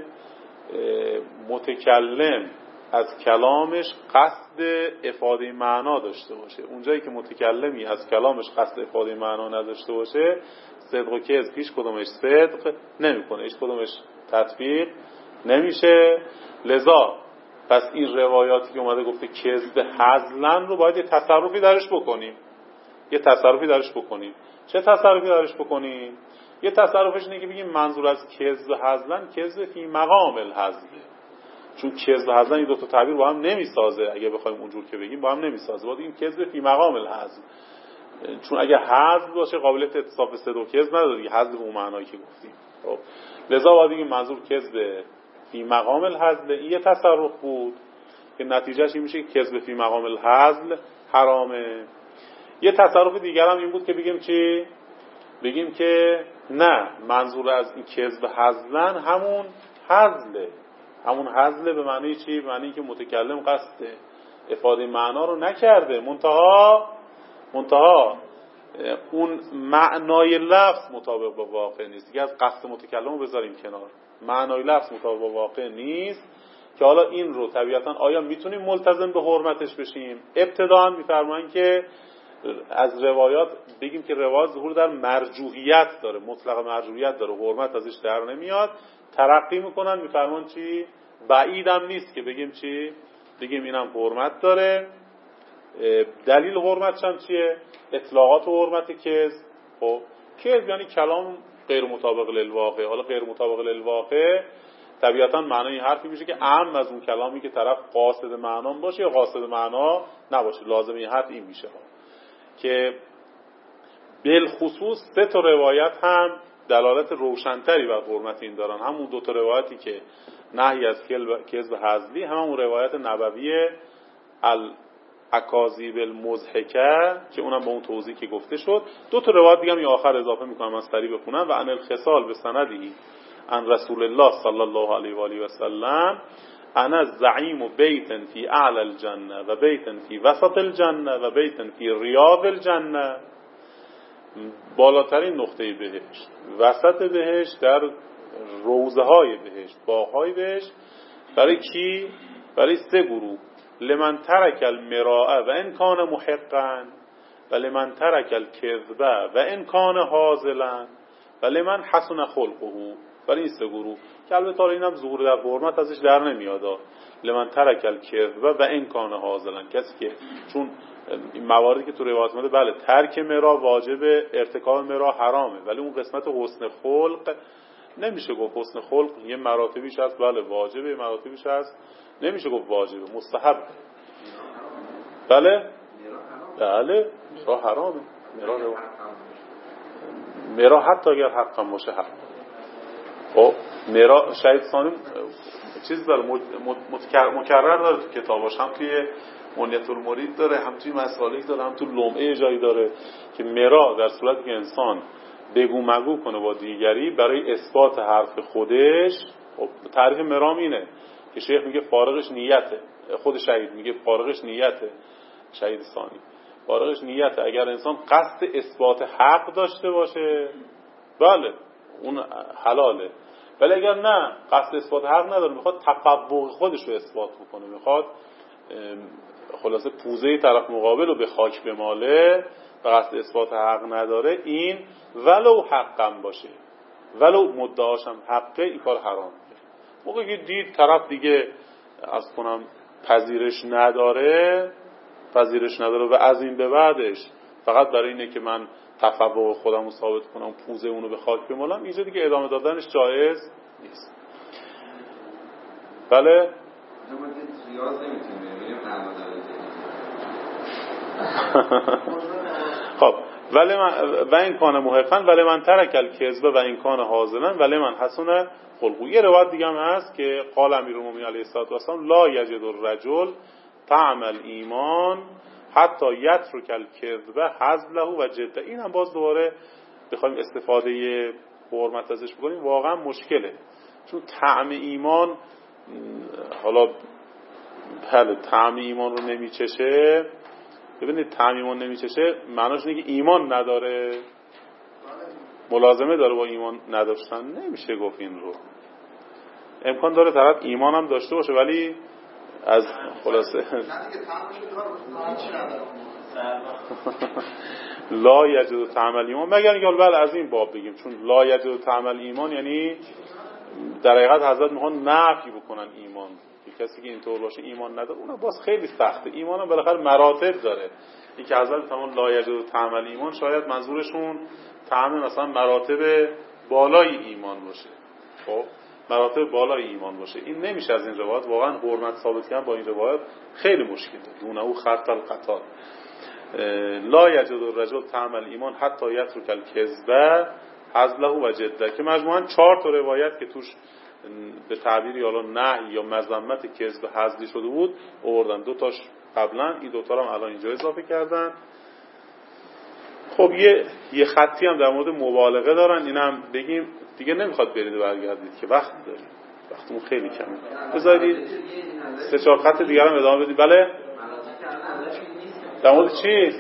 متکلم از کلامش قصد افاده معنا داشته باشه. اونجایی که متکلمی از کلامش قصد افاده معنا نداشته باشه، صدق و کذب هیچ کدومش صدق نمیکنه، هیچ کدومش تطبیق نمیشه. لذا پس این روایاتی که اومده گفته کذب هزلن رو باید یه تصرفی درش بکنیم. یه تصرفی درش بکنیم. چه تصرفی درش بکنیم؟ یه تصرفش اینه که بگیم منظور از کذب هزلن کذب فی مقام الهزل، چون کذب هزلن این دو تا تعبیر با هم نمیسازه. اگه بخوایم اونجور که بگیم با هم نمیسازه، باید این کذب فی مقام الهزل، چون اگه هزل باشه قابلیت اتصاف صدق و کذب نداره دیگه، هزل به اون معنایی که گفتیم. خب لذا باید بگیم منظور کذب فی مقام الهزل. این یه تصرف بود که نتیجهش این میشه که کذب فی مقام الهزل حرامه. یه تصرف دیگر هم این بود که بگیم چی؟ بگیم که نه، منظور از این کذب هزلن همون هزله، همون هزله به معنی چی؟ به معنی که متکلم قصد افاده معنا رو نکرده، منتها منتها اون معنای لفظ مطابق با واقع نیست. دیگه از قصد متکلم رو بذاریم کنار، معنای لفظ مطابق با واقع نیست که حالا این رو طبیعتا آیا میتونیم ملتزم به حرمتش بشیم؟ ابتداء میفرمایند که از روایات بگیم که روایات ظهور در مرجوحیت داره، مطلق مرجوحیت داره، حرمت ازش در نمیاد. ترقی میکنن میفرمان چی؟ بعیدم نیست که بگیم چی؟ بگیم اینم حرمت داره. دلیل حرمتش هم چیه؟ اطلاقات حرمت کذب. خب کذب یعنی کلام غیر مطابق للواقع. حالا غیر مطابق للواقع طبیعتا معنای این حرفی میشه که اهم از اون کلامی که طرف قاصد معنا باشه یا قاصد معنا نباشه. لازم این حرف این میشه که بالخصوص سه تا روایت هم دلالت روشنتری بر حرمت این دارن. همون دو تا روایتی که نهی از کذب هزلی، همون روایت نبوی الاکاذیب المضحکه که اونم با اون توضیح که گفته شد. دو تا روایت دیگه هم آخر اضافه میکنم من سریع بخونم. و ان الخصال به سندی عن رسول الله صلی الله علیه و آله و سلم انا زعیم بیت فی اعلی الجنه و بیت فی وسط الجنه و بیت فی ریاض الجنه. بالاترین نقطه بهشت، وسط بهشت، در روضه های بهشت، باغ های بهشت. برای کی؟ برای سه گروه: لمن ترک المراء و ان کان محقا، و لمن ترک الکذب و ان کان هازلا، و لمن حسن خلقه. برای این سه گروه که البته اینم ظهور در حرمت ازش در نمیاد. لمن ترک الکذب و ان کان هازلا، کسی که چون این مواردی که تو روایت اومده بله ترک مرا واجب، ارتکاب مرا حرامه، ولی اون قسمت حسن خلق نمیشه گفت. حسن خلق یه مراتبیش هست بله واجبه، یه مراتبیش هست نمیشه گفت واجبه، مستحب. بله بله مرا حرامه، مرا رو مرا حتی اگر حقا باشه حق. خب مرا شهید ثانی چیز داره مکرر داره تو کتاباش، هم توی منیت المرید داره، هم توی مسالک داره، هم توی لمعه جایی داره که مرا در صورتی که انسان بگو مگو کنه با دیگری برای اثبات حرف خودش. خب تعریف مرام اینه که شیخ میگه فارغش نیته، خود شهید میگه فارغش نیته، شهید ثانی فارغش نیته. اگر انسان قصد اثبات حق داشته باشه بله اون حلاله، ولی اگر نه قصد اثبات حق نداره، میخواد تفوق خودش رو اثبات بکنه، میخواد خلاصه پوزه طرف مقابل رو به خاک بماله و قصد اثبات حق نداره، این ولو حقم باشه ولو مدعاشم حقه این کار حرام. موقعی که دید طرف دیگه از کنم پذیرش نداره پذیرش نداره و از این به بعدش فقط برای اینه که من تفوق خودم رو ثابت کنم پوزه اونو به خاک بمالم، اینجا دیگه ادامه دادنش جایز نیست. بله خب ولی من و این کان محقا ولی من ترک الکذب و این کان حاضرا ولی من حسن خلقو. یه روایت دیگه هم هست که قال امیرالمومنین علیه الصلوة والسلام لا یجد الرجل طعم الایمان حتی یترک الکذب حزله و جده. این هم باز دوباره بخوایم استفاده حرمت ازش بکنیم واقعا مشکله، چون طعم ایمان حالا بله طعم ایمان رو نمیچشه. ببینید طعم ایمان نمیچشه معناش اینه که ایمان نداره، ملازمه داره با ایمان نداشتن، نمیشه گفت این رو. امکان داره طرف ایمان هم داشته باشه ولی از خلاصه لا یجد طعم الایمان، مگر اینکه بله از این باب بگیم، چون لا یجد طعم الایمان یعنی در حقیقت حضرت میخوان نفی بکنن ایمان، که کسی که اینطور باشه ایمان نداره، اونم باز خیلی سخته. ایمان هم بالاخره مراتب داره. این که حضرت تمام لا یجد طعم الایمان شاید منظورشون طعم مثلا مراتب بالای ایمان باشه، خب مراتب بالای ایمان باشه. این نمیشه از این روایت واقعا حرمت ثابت کردن با این روایت خیلی مشکل داره. دونه او خط القطار لا یجد الرجل طعم الایمان حتی یترک الکذب حزله و جده، که مجموعاً چهار تا روایت که توش به تعبیری حالا نهی یا مذمت کذب حذفی شده بود آوردن، دو تاش قبلا این دو تا رو هم الان اینجا اضافه کردن. خب یه یه خطی هم در مورد مبالغه دارن، اینم بگیم دیگه نمیخواد برید و برگردید که وقت داریم، وقتمون خیلی کمه. بذارید سه چهار خط دیگه هم ادامه بدید. بله در مورد چی؟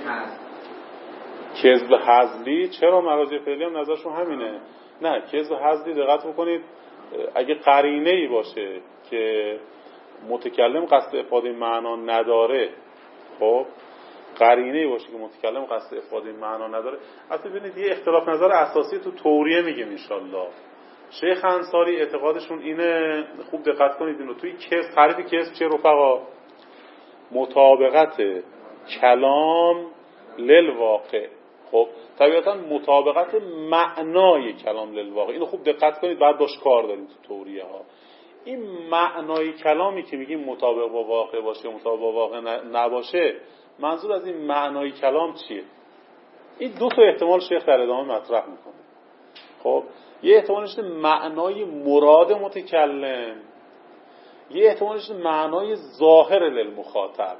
کذب حذفی. چرا مراجع فعلی هم نظرشون همینه. نه کذب حذفی دقت بکنید اگه قرینه‌ای باشه که متکلم قصد افاده معنا نداره، خب قرینه‌ای باشه که متکلم قصد افاده معنا نداره. اصلا ببینید یه اختلاف نظر اساسی تو توریه میگیم ان شاءالله. شیخ انصاری اعتقادشون اینه، خوب دقت کنید اینو، توی کذب تعریف کذب چه رفقا؟ مطابقت کلام للواقع. خب طبیعتا مطابقت معنای کلام للواقع، اینو خوب دقت کنید، بعد باش کار داریم تو توریه ها. این معنای کلامی که میگیم مطابق با واقع باشه یا مطابق با واقع نباشه، منظور از این معنای کلام چیه؟ این دو تا احتمال شیخ در ادامه مطرح میکنه. خب یه احتمالش معنای مراد متکلم، یه احتمالش معنای ظاهر للمخاطب.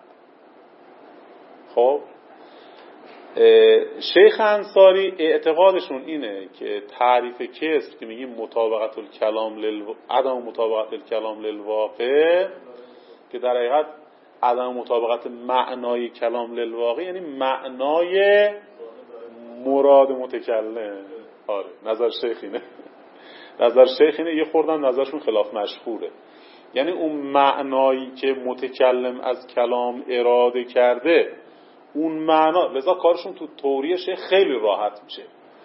خب شیخ انصاری اعتقادشون اینه که تعریف کذب که میگیم مطابقت الکلام للو... عدم مطابقت الکلام للواقع، که در حقیقت عدم مطابقت معنای کلام للواقع یعنی معنای مراد متکلم. آره نظر شیخ اینه. نظر شیخ اینه، یه خوردن نظرشون خلاف مشهوره. یعنی اون معنایی که متکلم از کلام اراده کرده اون معنا، لذا کارشون تو توریه شیخ خیلی راحت میشه.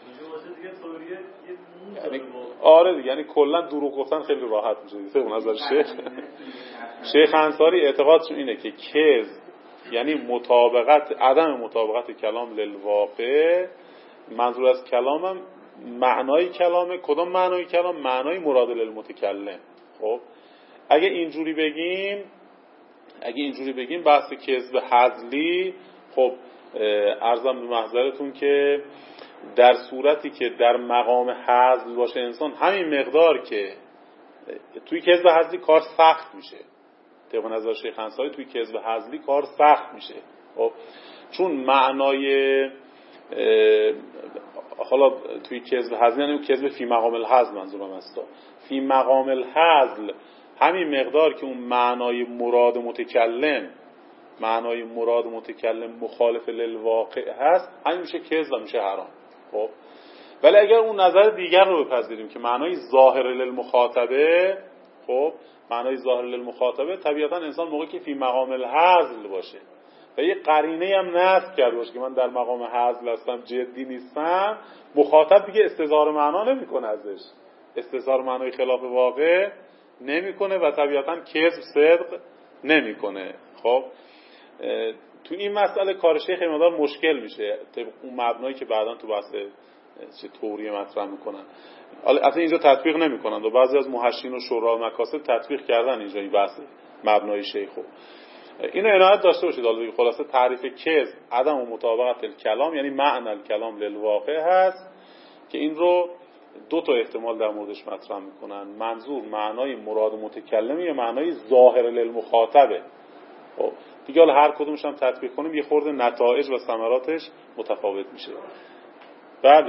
یعنی آره دیگه، یعنی کلا دروغ گفتن خیلی راحت میشه دیگه. اون نظر شیخ شیخ انصاری اعتقادشون اینه که کذب یعنی مطابقت عدم مطابقت کلام للواقع. منظور از کلامم معنای کلامه. کدام معنای کلام؟ معنای مراد للمتکلم. خب اگه اینجوری بگیم اگه اینجوری بگیم بحث کذب حذلی، خب عرضم به محضرتون که در صورتی که در مقام حذل باشه انسان، همین مقدار که توی کذب حذلی کار سخت میشه. طبق نظر شیخ انصاری توی کذب حذلی کار سخت میشه. خب چون معنای حالا توی کذب هزل یعنی کذب فی مقام الهزل منظورم است. فی مقام الهزل همین مقدار که اون معنای مراد متکلم معنای مراد متکلم مخالف للواقع هست، همین میشه کذب و میشه حرام. خب ولی اگر اون نظر دیگر رو بپذیریم که معنای ظاهر للمخاطبه، خب معنای ظاهر للمخاطبه طبیعتا انسان موقعی که فی مقام الهزل باشه و یه قرینه هم نصب کرده باشه که من در مقام هزل هستم، جدی نیستم، مخاطب دیگه استظهار معنا نمیکنه، ازش استظهار معنای خلاف واقع نمیکنه و طبیعتا کذب صدق نمیکنه. خب تو این مسئله کار شیخ خیلی مقدار مشکل میشه طبق اون مبنایی که بعداً تو بحث چه توریه مطرح میکنن. اصلا اینجا تطبیق نمیکنن و بعضی از محشین و شورا و مکاسب تطبیق کردن اینجا این بحث مبنای شیخو. اینو عنایت داشته باشید. حالا خلاصه تعریف کذب عدم و مطابقت الکلام، یعنی معنی الکلام للواقع هست که این رو دو تا احتمال در موردش مطرح میکنن. منظور معنای مراد متکلم یا معنای ظاهر للمخاطبه. خب دیگه حالا هر کدومش هم تطبیق کنیم یه خورده نتایج و ثمراتش متفاوت میشه. بله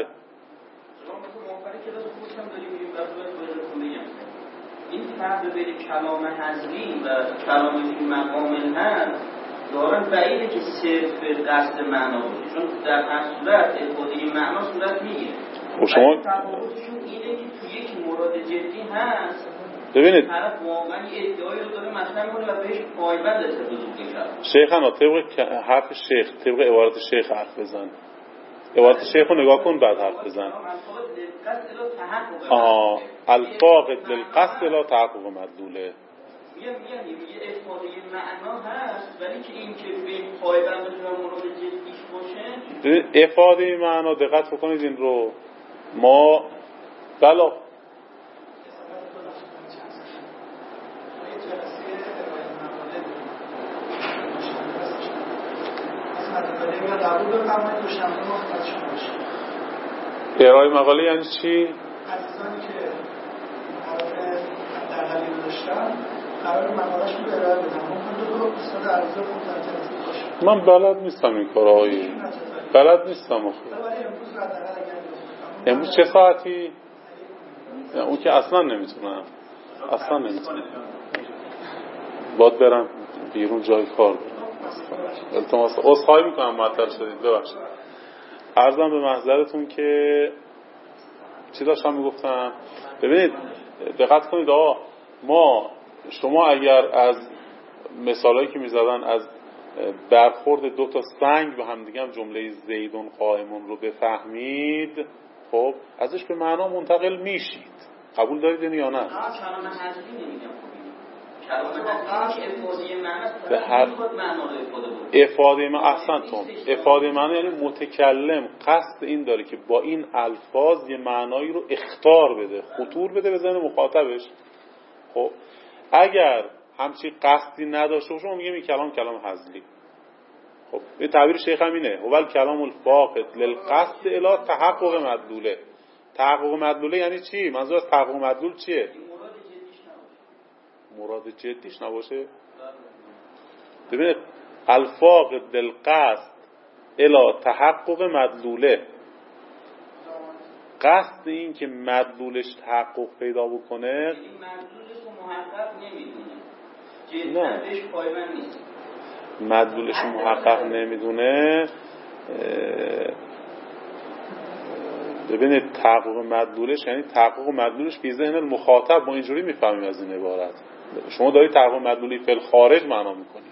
این فرق بین کلام هزلی و کلام فی مقام الهزل دارن بعیده که صرف قصد معنا باشه، چون در هر صورت افاده معنا صورت میگیره. خب شما تفاوتشون اینه که توی یک مراد جدی هست ببینید طرف واقعا ادعایی رو داره مطرح می‌کنه و بهش پایبند است بزرگ کرد. شیخانا طبق حرف شیخ، طبق عبارت شیخ حرف بزن. عبارت شیخ رو نگاه کن بعد حرف بزن. آه الفاقد للقصد لا تحقق مدلوله. میگم میگم یه افاده معنا هست ولی که این که به پایبند و مراد جدیش باشه. افاده معنا دقت بکنید این رو ما بلا ارائه مقاله یعنی چی؟ عزیزانی که قرار در حلیل داشتن قرار مقالهشون رو ارائه بدن ممکن دو دو استاد عرضه کنترکتی باشه. من بلد نیستم این کارهایی، بلد نیستم آخه. امروز چه ساعتی؟ اون که اصلا نمیتونم اصلا نمیتونم باید برم بیرون جای کار برم. التماس عذرخواهی میکنم معطل شدید، ببخشید. عرضم به محضرتون که چی داشتم میگفتم. ببینید دقت کنید آقا، ما شما اگر از مثالایی که میزدن از برخورد دو تا سنگ به هم دیگه هم جمله زیدون قائمون رو بفهمید، خب ازش به معنا منتقل میشید. قبول دارید یا نه؟ کلام حذفی نمیگم. کلام حذفی که افاده معنی به هر افاده معنی احسنتم. افاده معنی یعنی متکلم قصد این داره که با این الفاظ یه معنایی رو اخطار بده، خطور بده به ذهن مخاطبش. خب اگر همچین قصدی نداشته باشه ما میگیم این کلام کلام هزلی. خب این تعبیر شیخ هم اینه، هو الکلام الفاقد للقصد الی تحقق مدلوله. تحقق مدلوله یعنی چی؟ منظور از تحقق مدلول چیه؟ مراد جدیش نباشه. ببینید الفاقد للقصد الی تحقق مدلوله، قصد این که مدلولش تحقق پیدا بکنه، این مدلولش رو محقق نمیدونه، جدا بهش پایبند نیست. مدلولش محقق نمیدونه. ببینید تحقق مدلولش یعنی تحقق مدلولش به ذهن المخاطب. ما اینجوری میفهمیم از این عبارت. شما دارید تحقق مدلولی فی الخارج معنا میکنید.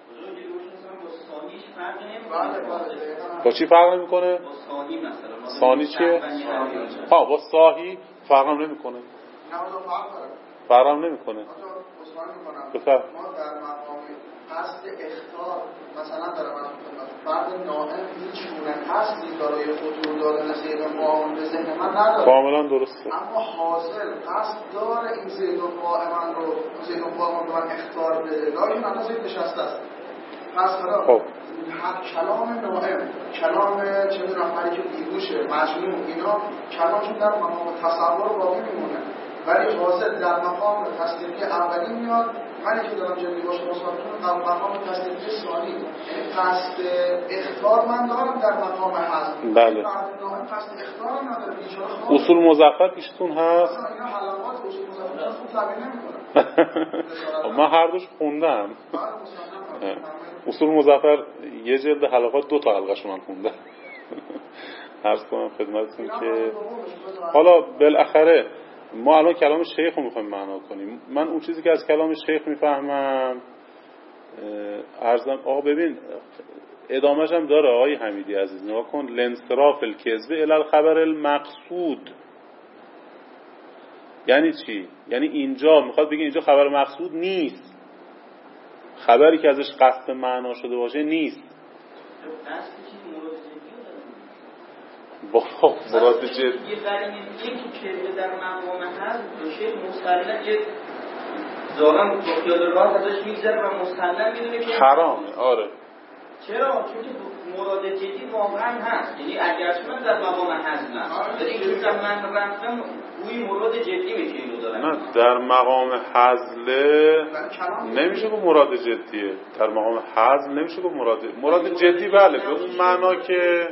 با چی فرق نمیکنه؟ با صاحی مثلا. ثانی چیه؟ ها با صاحی فرق هم نمیکنه. فرق هم نمیکنه. بفرم. ما در مقام قصد اخطار مثلا در مقام فرد نائم هیچ گونه قصدی دارای خطور دادن زید قائم به ذهن من نداره. کاملا درسته. اما حاصل قصد داره این زید قائم رو زید قائم رو من اختار بده. گاهی من زید نشسته است. پس حالا کلام نائم، کلام چه می‌دونم هری که بیهوشه، مجنون، اینا کلامشون در مقام تصور باقی میمونه. ولی حاضر در مقام تصدیقی اولی میاد. من که دارم جدی باشه مصاحبتون مقام تصدیقی ثانی، یعنی قصد اخطار من دارم در مقام حذف. بله. قصد اخطار نداره. اصول مظفر پیشتون هست؟ مثلا اینا حلقات اصول مظفر خوب تعبیر نمی‌کنن. من هر دوش خوندم. اصول مظفر یه جلد حلقات دو تا حلقه‌شو من خوندم. عرض کنم خدمتتون که حالا بالاخره ما الان کلام شیخ رو میخوایم معنا کنیم. من اون چیزی که از کلام شیخ میفهمم عرضم آقا ببین ادامهش هم داره آقای حمیدی عزیز، نگاه کن لانصراف الکذب الی الخبر المقصود. یعنی چی؟ یعنی اینجا میخواد بگه اینجا خبر مقصود نیست، خبری که ازش قصد معنا شده باشه نیست. بابا مراد جد یه قرینه میگه که در مقام هست بشه مستقلا یه دارم با خیال راحت ازش میگذره و مستقلا میدونه که حرامه. آره چرا؟ چون که مراد جدی واقعا هست، یعنی اگرچه من در مقام هستم ولی چون در من رفتم گویی مراد جدی میشه اینو دارم. نه در مقام حزله نمیشه که مراد جدیه. در مقام حزل نمیشه که مراد مراد جدی بله به اون معنا که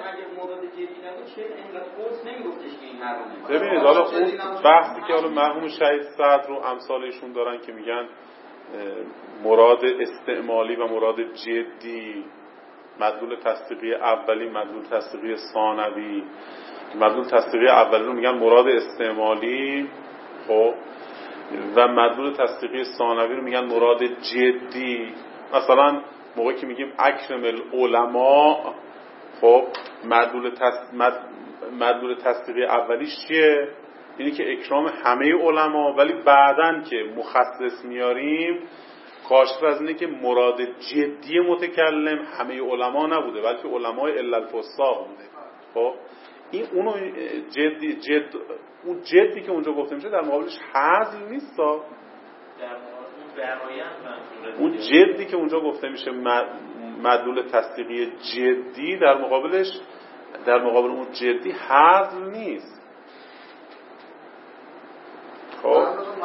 ببینید حالا اون بحثی که حالا مرحوم شهید صدر رو امثالشون دارن که میگن مراد استعمالی و مراد جدی، مدلول تصدیقی اولی، مدلول تصدیقی ثانوی. مدلول تصدیقی اولی رو میگن مراد استعمالی، خب، و مدلول تصدیقی ثانوی رو میگن مراد جدی. مثلا موقعی که میگیم اکرم العلماء، خب مدلول تص... مد... مدلول تصدیقی اولیش چیه؟ اینی که اکرام همه علما، ولی بعدن که مخصص میاریم کاشف از اینه که مراد جدی متکلم همه علما نبوده بلکه علمای الا الفساق بوده. خب این اونو جدی جد اون جدی که اونجا گفته میشه در مقابلش حذف نیست. در اون جدی که اونجا گفته میشه مدلول تصدیقی جدی در مقابلش در مقابل اون جدی حذف نیست. خب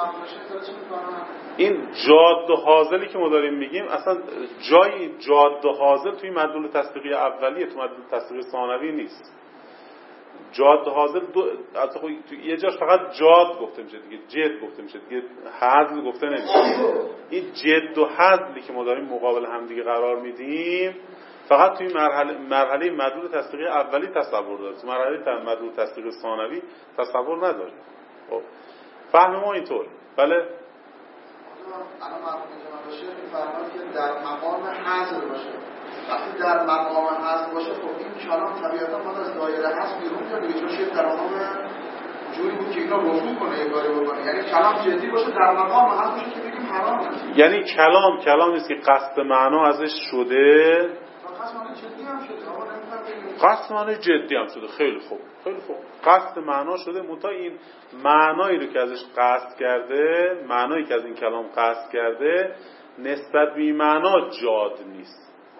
این جاد و حاضلی که ما داریم میگیم اصلا جای جاد و حاضل توی مدلول تصدیقی اولیه، تو مدلول تصدیقی ثانوی نیست. جاد و حاضل دو اصلا تو یه جاش فقط جاد گفته میشه دیگه، جد گفته میشه دیگه، حذف گفته نمیشه. این جد و حذلی که ما داریم مقابل هم دیگه قرار میدیم فقط توی مرحله مرحله مدلول تصدیقی اولی تصور داره، تو مرحله مدلول تصدیقی ثانوی تصور نداره. خب فهم ما اینطور. بله الان مرحوم جناب شیخ می‌فرمایند که در مقام حذف باشه. وقتی در مقام حذف باشه خب این کلام طبیعتا ما از دایره حذف بیرون میاد دیگه، چون شیخ در مقام جوری بود که اینا رفع کنه یه کاری بکنه، یعنی کلام جدی باشه در مقام حذف باشه که بگیم حرامه. یعنی کلام کلام نیست که قصد معنا ازش شده، قصد معنا جدی هم شده. آقا نمی‌فهمید قصد معنا جدی هم شده. خیلی خوب خیلی خوب قصد معنا شده، منتها این معنایی رو که ازش قصد کرده، معنایی که از این کلام قصد کرده نسبت به این معنا جاد نیست.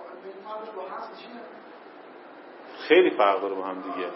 خیلی فرق داره با هم دیگه.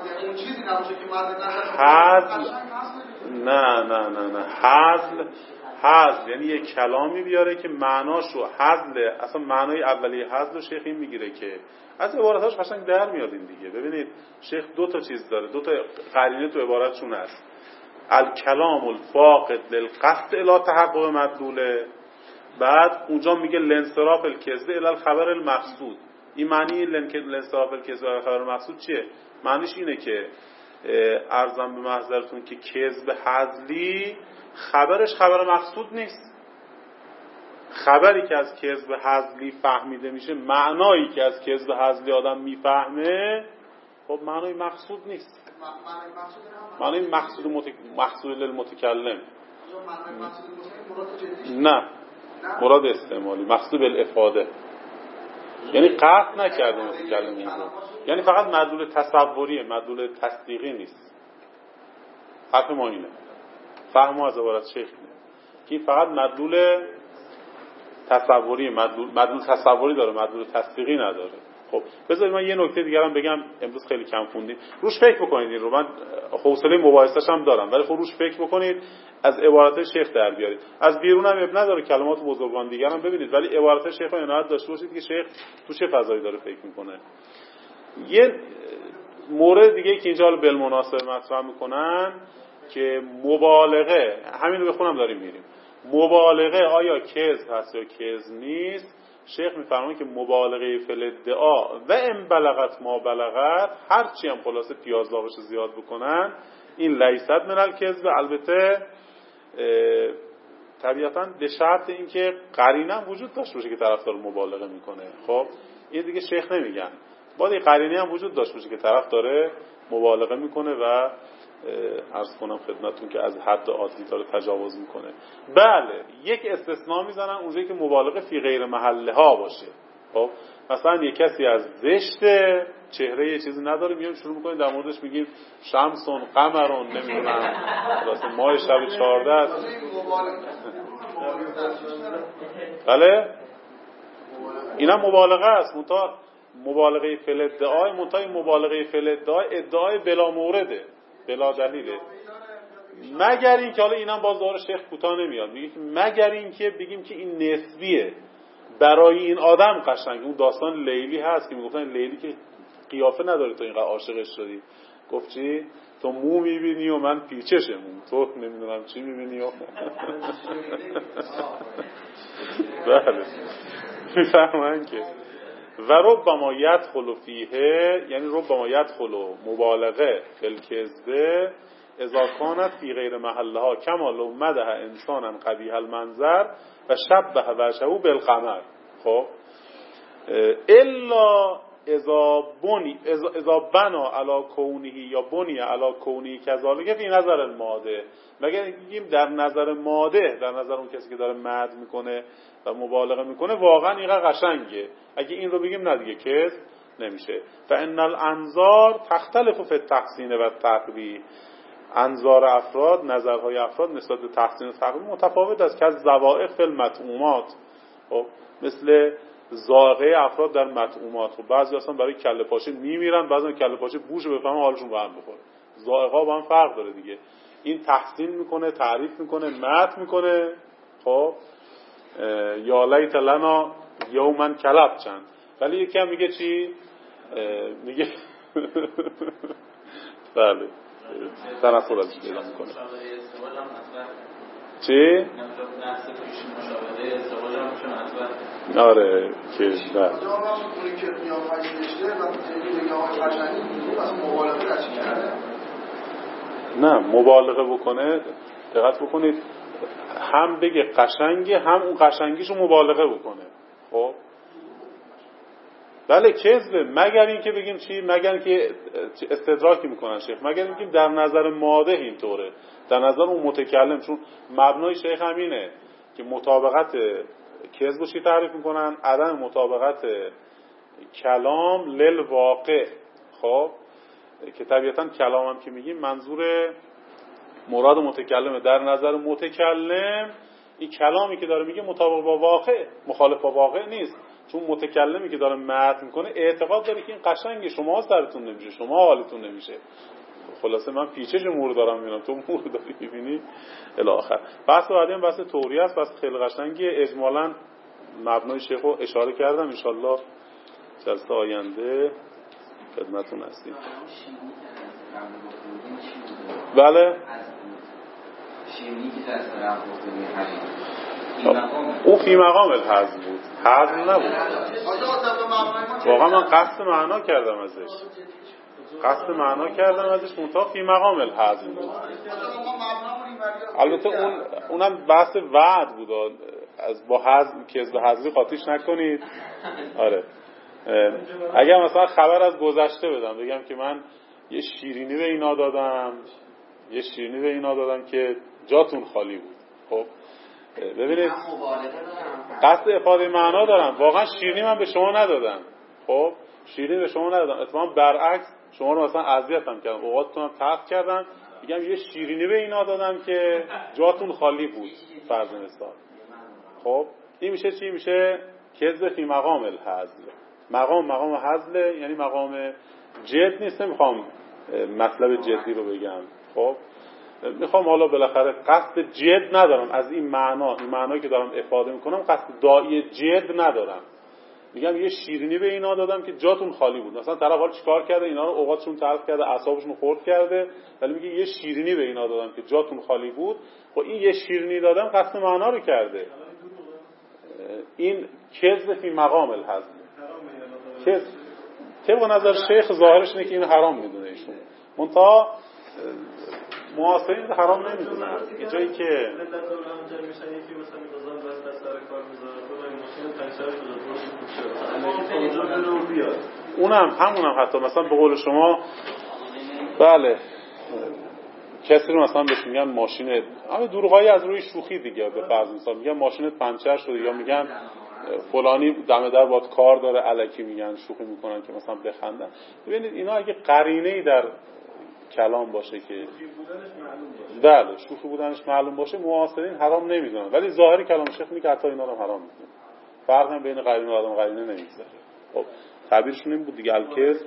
حذف نه نه نه نه حذف حذف یعنی یک کلامی بیاره که معناشو حذف، اصلا معنای اولیه حذف رو شیخ این میگیره که از عباراتاش قشنگ در میاد این دیگه. ببینید شیخ دو تا چیز داره، دو تا قرینه تو عبارتشون هست. الکلام الفاقد للقصد الی تحقق مدلوله، بعد اونجا میگه لانصراف الکذب الی الخبر المقصود. این معنی لانصراف الکذب الی الخبر المقصود چیه؟ معنیش اینه که عرضم به محضرتون که کذب حذلی خبرش خبر مقصود نیست. خبری که از کذب حذلی فهمیده میشه، معنایی که از کذب حذلی آدم میفهمه، خب معنای مقصود نیست. معنای مقصود مت... مقصود للمتکلم نه، مراد استعمالی، مقصود بالافاده، یعنی قصد نکرده متکلم این رو، یعنی فقط مدلول تصوریه، مدلول تصدیقی نیست. حرف ما اینه، فهم از عبارت شیخ اینه که این فقط مدلول تصوری، مدلول, مدلول تصوری داره، مدلول تصدیقی نداره. خب بذارید من یه نکته دیگه هم بگم، امروز خیلی کم خوندیم، روش فکر بکنید. این رو من حوصله مباحثش هم دارم، ولی خب روش فکر بکنید، از عبارات شیخ در بیارید. از بیرون هم اب نداره، کلمات بزرگان دیگر هم ببینید، ولی عبارات شیخ رو عنایت داشته باشید که شیخ تو چه فضایی داره فکر میکنه. یه مورد دیگه که اینجا بالمناسبه مطرح میکنن که مبالغه، همین رو بخونم داریم میریم، مبالغه آیا کذب هست یا کذب نیست. شیخ میفرماید که مبالغه فی الادعا و ان بلغت ما بلغت، هر چی هم خلاصه پیاز داغش زیاد بکنن، این لیست من الکذب. البته طبیعتاً به شرط اینکه قرینه وجود داشته باشه که طرف داره مبالغه میکنه. خب این دیگه شیخ نمیگن، باید این قرینه هم وجود داشته باشه که طرف داره مبالغه میکنه و عرض کنم خدمتتون که از حد عادی داره تجاوز میکنه. بله یک استثناء میزنن اونجایی که مبالغه فی غیر محله ها باشه. خب مثلا یک کسی از زشت چهره یه چیزی نداره، میام شروع میکنیم در موردش میگیم شمسون قمرون نمیدونم واسه ماه شب چهارده است. بله اینا مبالغه است، منتها مبالغه فی الادعا، منتها مبالغه فی الادعا ادعای بلا مورده، بلا دلیله. مگر اینکه حالا اینم باز داره شیخ کوتاه نمیاد، میگه که مگر اینکه بگیم که این نسبیه، برای این آدم قشنگ. اون داستان لیلی هست که میگفتن لیلی که قیافه نداره تو اینقدر عاشقش شدی، گفت چی؟ تو مو میبینی و من پیچشمون، تو نمیدونم چی میبینی و بله میفهمن که و ربما یدخل فیه، یعنی ربما یدخل مبالغه فی الکذب اذا کانت فی غیر محله ها کما لو مدح انسانا قبیح المنظر و شبه وجهه بالقمر. خب الا اذا بنی اذا بنا علی کونه یا بنی علی کونه کذالک فی نظر الماده، مگر میگیم در نظر ماده، در نظر اون کسی که داره مدح میکنه و مبالغه میکنه واقعا اینقدر قشنگه، اگه این رو بگیم نه دیگه کذب نمیشه. فان الانظار تختلف فی التحسین و التقبیح، انظار افراد، نظرهای افراد نسبت به تحسین و تقبیح متفاوت است که از ذوائق فی المطعومات. خب مثل ذائقه افراد در مطعومات، خب بعضی اصلا برای کله پاچه میمیرن، بعضی کله پاچه بوش بفهمه حالشون به هم بخوره. ذائقه با هم فرق داره دیگه. این تحسین میکنه، تعریف میکنه، مدح میکنه. خب یا لیت لنا یوما کلب چند، ولی یکی هم میگه چی؟ میگه بله تنفر ازش پیدا میکنه. چی؟ آره که بله نه مبالغه بکنه، دقت بکنید، هم بگه قشنگه هم اون قشنگیشو مبالغه بکنه. خب بله کذبه، مگر این که بگیم چی؟ مگر که استدراکی میکنن شیخ، مگر این که در نظر ماده اینطوره، در نظر اون متکلم، چون مبنای شیخ همینه که مطابقت کذب رو چی تعریف میکنن؟ عدم مطابقت کلام للواقع. خب که طبیعتا کلام هم که میگیم منظور مراد متکلمه، در نظر متکلم این کلامی که داره میگه مطابق با واقع، مخالف با واقع نیست، چون متکلمی که داره متن میکنه اعتقاد داره که این قشنگه، شما سرتون نمیشه، شما حالتون نمیشه. خلاصه من پیچش مور دارم میبینم، تو مور داری میبینی الی آخر. بحث بعدی هم بحث توری است، بحث خیلی قشنگیه، اجمالاً مبنای شیخ رو اشاره کردم، ان شاءالله جلسه آینده خدمتتون هستیم. بله شیرینی که در طرف گفتگوی همین او فی مقام الحزم بود، حزم نبود. واقعا من قصد معنا کردم ازش، قصد معنا کردم ازش، منتها فی مقام الحزم بود. البته اون اونم بحث وعد بود، از با حزم کذب حزبی قاطیش نکنید. آره اگر مثلا خبر از گذشته بدم، بگم که من یه شیرینی به اینا دادم، یه شیرینی به اینا دادم که جاتون خالی بود. خب ببینید قصد افاده معنا دارم، واقعا شیرینی من به شما ندادم. خب شیرینی به شما ندادم، اتفاقا برعکس شما رو مثلا اذیتم کردم، اوقاتتون هم تلخ کردم، میگم یه شیرینی به اینا دادم که جاتون خالی بود فرض مثال. خب این میشه چی؟ میشه کذب فی مقام الحزم. مقام مقام هزله، یعنی مقام جد نیست. نمیخوام مطلب جدی رو بگم، خب میخوام حالا بالاخره قصد جد ندارم از این معنا، این معنایی که دارم افاده میکنم قصد داعی جد ندارم. میگم یه شیرینی به اینا دادم که جاتون خالی بود. مثلا طرف حال چیکار کرده، اینا رو اوقاتشون تلخ کرده، اعصابشون خرد کرده، ولی میگه یه شیرینی به اینا دادم که جاتون خالی بود. خب این یه شیرینی دادم قصد معنا رو کرده. این کذب فی مقام الحزم، کذب طبق نظر شیخ ظاهرش اینه که این حرام میدونه ایشون، منتها معاصرین حرام نمیدونن. یه جایی که اونم همونم حتی مثلا به قول شما بله کسی رو مثلا بهش میگن ماشین، همه دروغایی از روی شوخی دیگه، به فرض مثال میگن ماشینت پنچر شده، یا میگن فلانی دم در باید کار داره، الکی میگن شوخی میکنن که مثلا بخندن. ببینید اینا اگه قرینه‌ای در کلام باشه که بله شوخی بودنش معلوم باشه، معاصرین حرام نمیدونن، ولی ظاهری کلام شیخ میگه که حتی اینا رو حرام میدونن. فرق هم بین قرینه و آدم قرینه نمیذاره. خب تعبیرشون این بود دیگه، الکذب.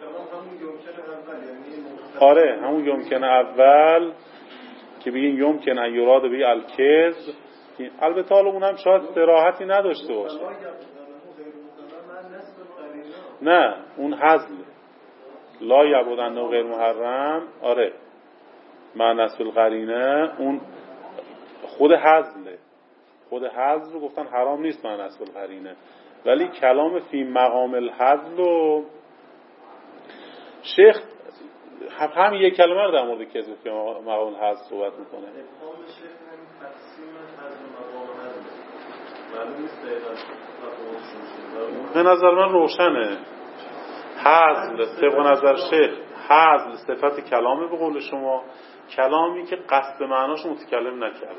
آره همون یمکن اول که بگین یمکن ان یراد به الکذب، البته حالا اونم شاید صراحتی نداشته باشه. نه اون حذف لا یعبدن و غیر محرم، آره معنی نسب القرینه اون خود حذله، خود حذف رو گفتن حرام نیست معنی نسب القرینه، ولی کلام فی مقام الحذف و شیخ هم یک کلمه رو در مورد کذب فی مقام الحذف صحبت میکنه. به نظر من روشنه حذف طبق نظر شیخ، حذف صفت کلامه به قول شما، کلامی که قصد معناش متکلم نکرده.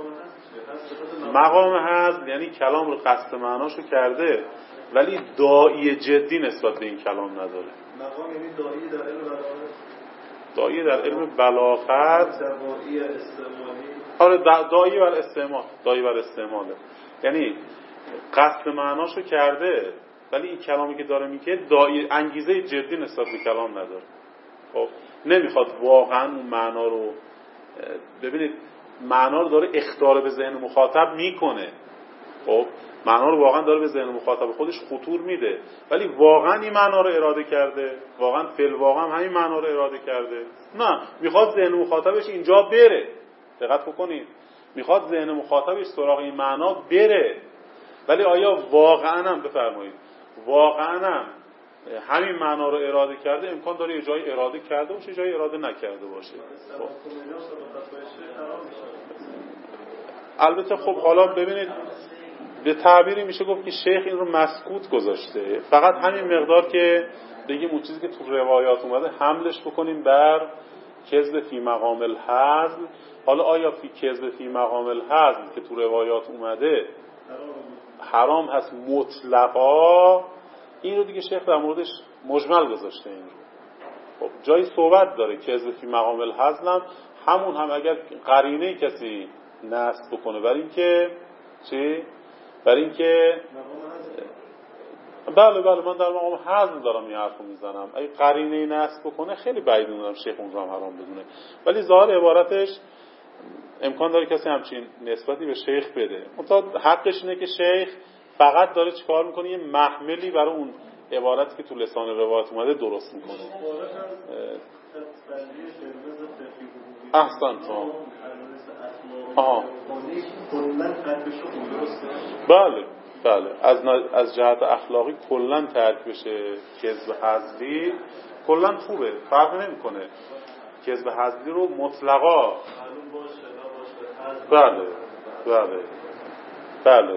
مقام حذف یعنی کلام رو قصد معناشو کرده ولی داعی جدی نسبت به این کلام نداره. مقام یعنی داعی در علم بلاغت، داعی در علم بلاغت، داعی استعمالی. آره داعی بر استعمال، داعی بر استعماله، یعنی قصد معناشو کرده ولی این کلامی که داره میگه داعی انگیزه جدی نسبت به کلام نداره. خب نمیخواد واقعا اون معنا رو ببینید، معنا رو داره اخطار به ذهن مخاطب میکنه. خب معنا رو واقعا داره به ذهن مخاطب خودش خطور میده، ولی واقعا این معنا رو اراده کرده، واقعا فعل واقعا همین معنا رو اراده کرده؟ نه، میخواد ذهن مخاطبش اینجا بره. دقت بکنید، میخواد ذهن مخاطبش سراغ این معنا بره، ولی آیا واقعا هم بفرمایید واقعا هم همین معنا رو اراده کرده؟ امکان داره یه جایی اراده کرده باشه، جایی اراده نکرده باشه. خب. البته خب حالا ببینید به تعبیری میشه گفت که شیخ این رو مسکوت گذاشته، فقط همین مقدار که بگیم اون چیزی که تو روایات اومده حملش بکنیم بر کذب فی مقام الحزم. حالا آیا فی کذب فی مقام الحزم که تو روایات اومده حرام هست مطلقا، این رو دیگه شیخ در موردش مجمل گذاشته. این رو خب جایی صحبت داره کذب فی مقام الحزم، همون هم اگر قرینه کسی نصب بکنه برای اینکه چی؟ برای اینکه بله بله من در مقام حزم دارم این حرفو میزنم، اگه قرینه نصب بکنه خیلی بعید میدونم شیخ اون رو هم حرام بدونه، ولی ظاهر عبارتش امکان داره کسی همچین نسبتی به شیخ بده. منتها حقش اینه که شیخ فقط داره چیکار میکنه، یه محملی برای اون عبارتی که تو لسان روایت اومده درست میکنه. احسن تو آها بله بله از از جهت اخلاقی کلا ترک بشه کذب حذفی، کلا خوبه، فرق نمیکنه. کذب حذفی رو مطلقا بله بله بله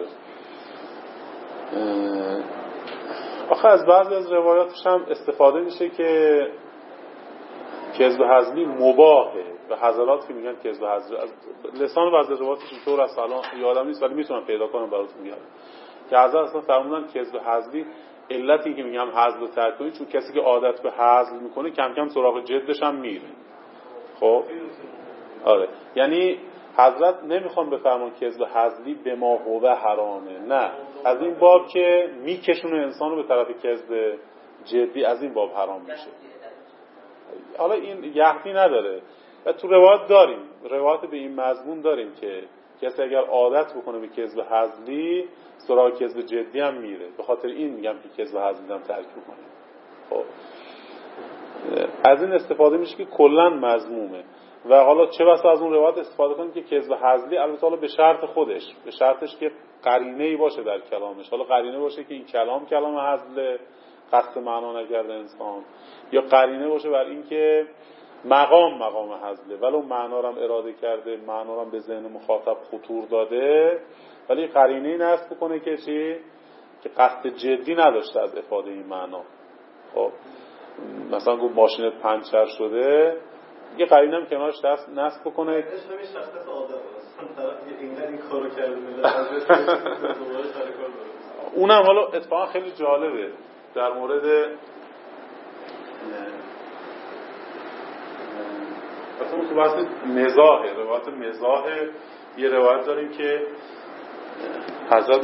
آخه از بعضی از روایاتش هم استفاده میشه که کذب حذفی مباحه و حضرات که میگن کذب حذفی از لسان بعضی روایاتش اینطور است، الان یادم نیست ولی میتونم پیدا کنم براتون میارم که حضرت اصلا فرمودن کذب حذفی علتی که میگم حذف رو ترک کنید چون کسی که عادت به حذف میکنه کم کم سراغ جدش هم میره. خب آره یعنی حضرت نمیخوان بفرمان کذب هزلی به ما هو حرامه، نه، از این باب که میکشونه انسان رو به طرف کذب جدی، از این باب حرام میشه. حالا این یحیی نداره و تو روایت داریم، روایت به این مضمون داریم که کسی اگر عادت بکنه به کذب هزلی سراغ کذب جدی هم میره. به خاطر این میگم که کذب هزلی هم ترک بکنه. خب از این استفاده میشه که کلا مذمومه و حالا چه بسا از اون روایت استفاده کنیم که کذب هزلی، البته حالا به شرط خودش، به شرطش که قرینه‌ای باشه در کلامش. حالا قرینه باشه که این کلام کلام هزله، قصد معنا نکرده انسان، یا قرینه باشه بر این که مقام مقام هزله ولو معنا رو هم اراده کرده، معنا رو هم به ذهن مخاطب خطور داده، ولی قرینه‌ای نصب کنه که چی؟ که قصد جدی نداشته از افاده این معنا. خب مثلا گفت ماشین پنچر شده، یه قرینه هم کنارش دست نصب کنه. اسمش شخصیت آدم است، طرف اینقدر این کارو کرده میاد ازش دوباره سر کار داره. اونم حالا اتفاقا خیلی جالبه در مورد مثلا تو بحث مزاحه، روایت مزاحه، یه روایت داریم که حضرت